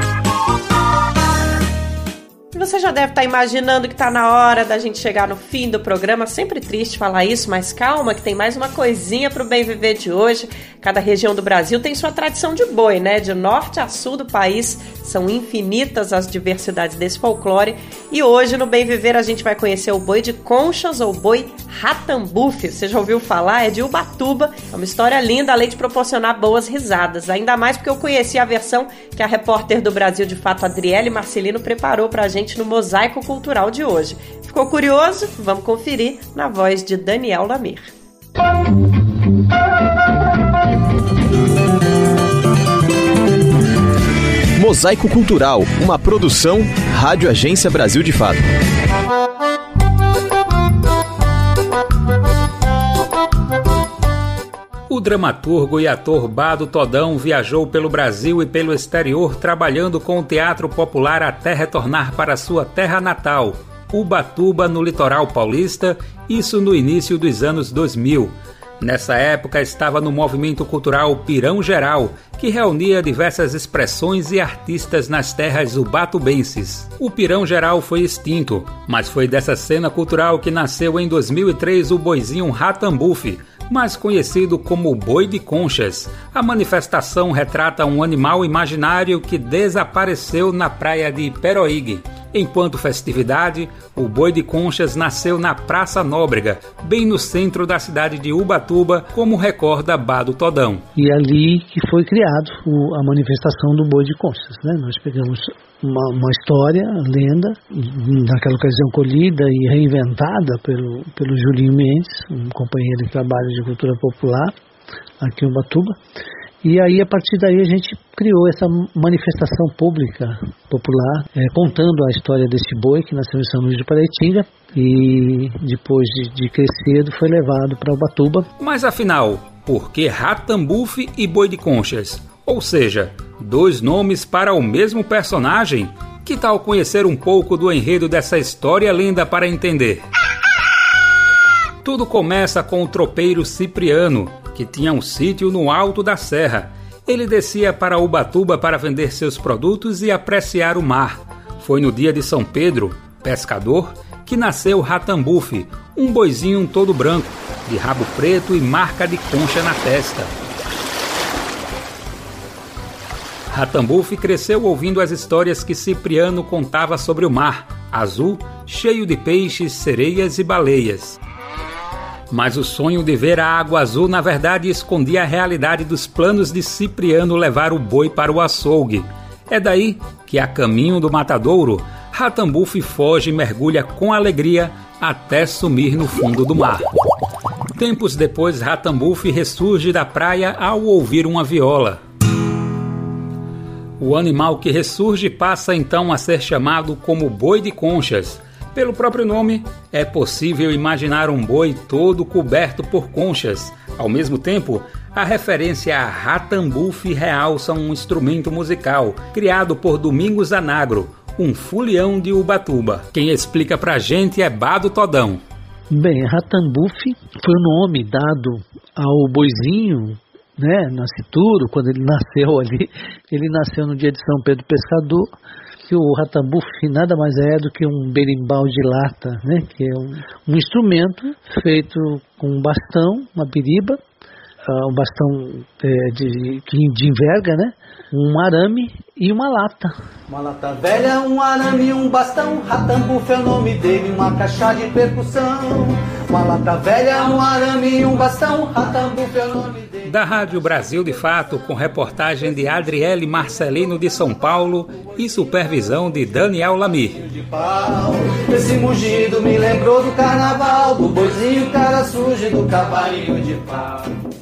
Você já deve estar imaginando que está na hora da gente chegar no fim do programa. Sempre triste falar isso, mas calma que tem mais uma coisinha para o Bem Viver de hoje. Cada região do Brasil tem sua tradição de boi, né? De norte a sul do país são infinitas as diversidades desse folclore. E hoje no Bem Viver a gente vai conhecer o boi de Conchas ou boi Ratambufe. Você já ouviu falar? É de Ubatuba. É uma história linda, além de proporcionar boas risadas. Ainda mais porque eu conheci a versão que a repórter do Brasil de Fato, Adriele Marcelino, preparou pra gente no Mosaico Cultural de hoje. Ficou curioso? Vamos conferir na voz de Daniel Lamir. Mosaico Cultural, uma produção Rádio Agência Brasil de Fato. O dramaturgo e ator Bado Todão viajou pelo Brasil e pelo exterior trabalhando com o teatro popular até retornar para sua terra natal, Ubatuba, no litoral paulista, isso no início dos anos dois mil. Nessa época estava no movimento cultural Pirão Geral, que reunia diversas expressões e artistas nas terras ubatubenses. O Pirão Geral foi extinto, mas foi dessa cena cultural que nasceu em dois mil e três o boizinho Ratambufe, mais conhecido como Boi de Conchas. A manifestação retrata um animal imaginário que desapareceu na praia de Peroígue. Enquanto festividade, o Boi de Conchas nasceu na Praça Nóbrega, bem no centro da cidade de Ubatuba, como recorda Bado Todão. E ali que foi criado o, a manifestação do Boi de Conchas, né? Nós pegamos uma, uma história, lenda, naquela ocasião colhida e reinventada pelo, pelo Julinho Mendes, um companheiro de trabalho de cultura popular aqui em Ubatuba. E aí, a partir daí, a gente criou essa manifestação pública popular, é, contando a história desse boi que nasceu em São Luís de Paraitinga e, depois de, de crescido, foi levado para Ubatuba. Mas, afinal, por que Ratambufe e Boi de Conchas? Ou seja, dois nomes para o mesmo personagem? Que tal conhecer um pouco do enredo dessa história linda para entender? Tudo começa com o tropeiro Cipriano, que tinha um sítio no alto da serra. Ele descia para Ubatuba para vender seus produtos e apreciar o mar. Foi no dia de São Pedro, pescador, que nasceu Ratambufe, um boizinho todo branco, de rabo preto e marca de concha na testa. Ratambufe cresceu ouvindo as histórias que Cipriano contava sobre o mar, azul, cheio de peixes, sereias e baleias. Mas o sonho de ver a água azul na verdade escondia a realidade dos planos de Cipriano levar o boi para o açougue. É daí que, a caminho do matadouro, Ratambufe foge e mergulha com alegria até sumir no fundo do mar. Tempos depois, Ratambufe ressurge da praia ao ouvir uma viola. O animal que ressurge passa então a ser chamado como Boi de Conchas. Pelo próprio nome, é possível imaginar um boi todo coberto por conchas. Ao mesmo tempo, a referência a Ratambufe realça um instrumento musical criado por Domingos Anagro, um fulião de Ubatuba. Quem explica pra gente é Bado Todão. Bem, Ratambufe foi o nome dado ao boizinho, né, nascituro, quando ele nasceu ali. Ele nasceu no dia de São Pedro Pescador. Que o Ratambufe nada mais é do que um berimbau de lata, né? Que é um, um instrumento feito com um bastão, uma biriba, uh, um bastão é, de, de enverga, né? Um arame e uma lata. Uma lata velha, um arame, um bastão, ratambufe é o nome dele, uma caixa de percussão. Uma lata velha, um arame, um bastão, ratambufe é o nome dele. Da Rádio Brasil de Fato, com reportagem de Adriele Marcelino de São Paulo e supervisão de Daniel Lamir. Esse mugido me lembrou do carnaval, do boizinho cara sujo do cavalinho de pau.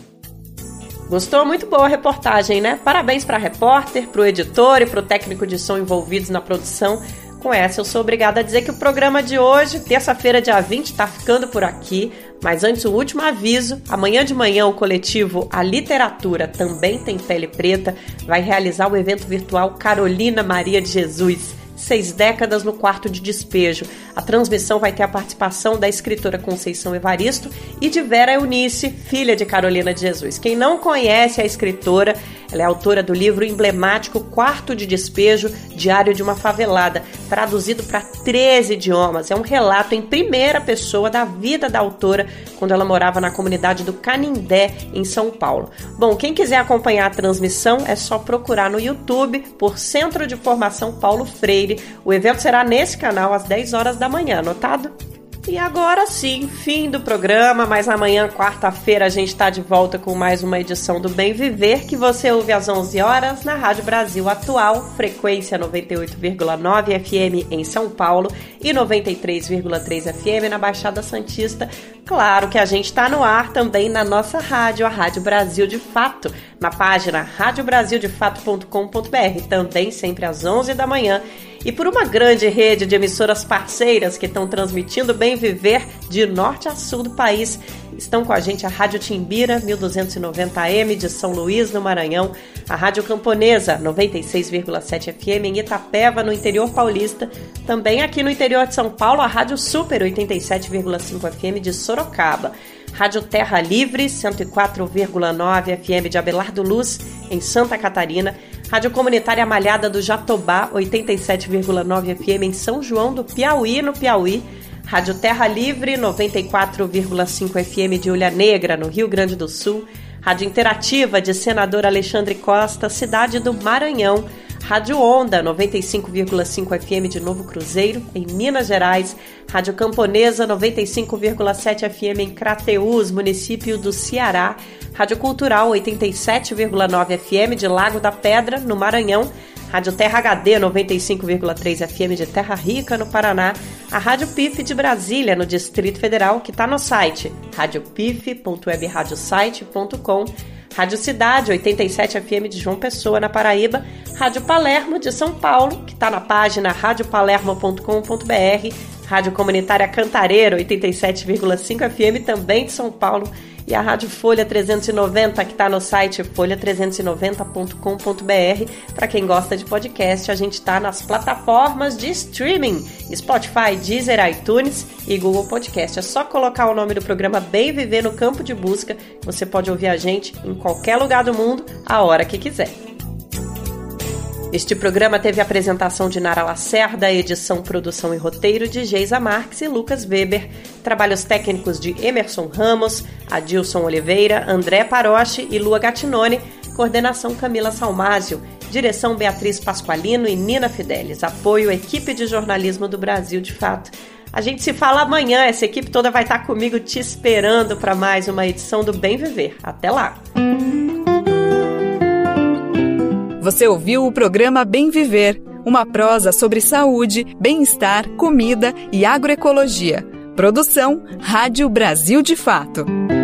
Gostou? Muito boa a reportagem, né? Parabéns para a repórter, para o editor e para o técnico de som envolvidos na produção. Com essa, eu sou obrigada a dizer que o programa de hoje, terça-feira, dia vinte, está ficando por aqui. Mas antes, o último aviso. Amanhã de manhã, o coletivo A Literatura Também Tem Pele Preta vai realizar o evento virtual Carolina Maria de Jesus. Seis décadas no quarto de despejo. A transmissão vai ter a participação da escritora Conceição Evaristo e de Vera Eunice, filha de Carolina de Jesus. Quem não conhece a escritora, ela é autora do livro emblemático Quarto de Despejo, Diário de uma Favelada, traduzido para treze idiomas. É um relato em primeira pessoa da vida da autora quando ela morava na comunidade do Canindé, em São Paulo. Bom, quem quiser acompanhar a transmissão é só procurar no YouTube por Centro de Formação Paulo Freire. O evento será nesse canal às dez horas da manhã, anotado? E agora sim, fim do programa, mas amanhã, quarta-feira, a gente está de volta com mais uma edição do Bem Viver, que você ouve às onze horas na Rádio Brasil Atual, frequência noventa e oito vírgula nove F M em São Paulo e noventa e três vírgula três F M na Baixada Santista. Claro que a gente está no ar também na nossa rádio, a Rádio Brasil de Fato, na página rádio brasil de fato ponto com ponto b r, também sempre às onze da manhã. E por uma grande rede de emissoras parceiras que estão transmitindo Bem Viver de norte a sul do país. Estão com a gente a Rádio Timbira, mil duzentos e noventa A M de São Luís, no Maranhão, a Rádio Camponesa, noventa e seis vírgula sete F M em Itapeva, no interior paulista, também aqui no interior de São Paulo, a Rádio Super, oitenta e sete vírgula cinco F M de Sorocaba, Rádio Terra Livre, cento e quatro vírgula nove F M de Abelardo Luz, em Santa Catarina, Rádio Comunitária Malhada do Jatobá, oitenta e sete vírgula nove F M em São João do Piauí, no Piauí, Rádio Terra Livre, noventa e quatro vírgula cinco F M de Ilha Negra, no Rio Grande do Sul, Rádio Interativa de Senador Alexandre Costa, cidade do Maranhão, Rádio Onda, noventa e cinco vírgula cinco F M de Novo Cruzeiro, em Minas Gerais, Rádio Camponesa, noventa e cinco vírgula sete F M em Crateús, município do Ceará, Rádio Cultural, oitenta e sete vírgula nove F M de Lago da Pedra, no Maranhão, Rádio Terra H D, noventa e cinco vírgula três F M de Terra Rica, no Paraná, a Rádio P I F de Brasília, no Distrito Federal, que está no site rádio pif ponto web radio site ponto com, Rádio Cidade, oitenta e sete F M de João Pessoa, na Paraíba, Rádio Palermo de São Paulo, que está na página rádio palermo ponto com ponto b r, Rádio Comunitária Cantareira, oitenta e sete vírgula cinco F M também de São Paulo, e a Rádio Folha trezentos e noventa, que está no site folha trezentos e noventa ponto com ponto b r. Para quem gosta de podcast, a gente está nas plataformas de streaming, Spotify, Deezer, iTunes e Google Podcast. É só colocar o nome do programa Bem Viver no campo de busca, você pode ouvir a gente em qualquer lugar do mundo, a hora que quiser. Este programa teve a apresentação de Nara Lacerda, edição, produção e roteiro de Geisa Marques e Lucas Weber, trabalhos técnicos de Emerson Ramos, Adilson Oliveira, André Paroche e Lua Gattinone, coordenação Camila Salmásio, direção Beatriz Pasqualino e Nina Fidelis, apoio equipe de jornalismo do Brasil de Fato. A gente se fala amanhã, essa equipe toda vai estar comigo te esperando para mais uma edição do Bem Viver. Até lá! Você ouviu o programa Bem Viver, uma prosa sobre saúde, bem-estar, comida e agroecologia. Produção Rádio Brasil de Fato.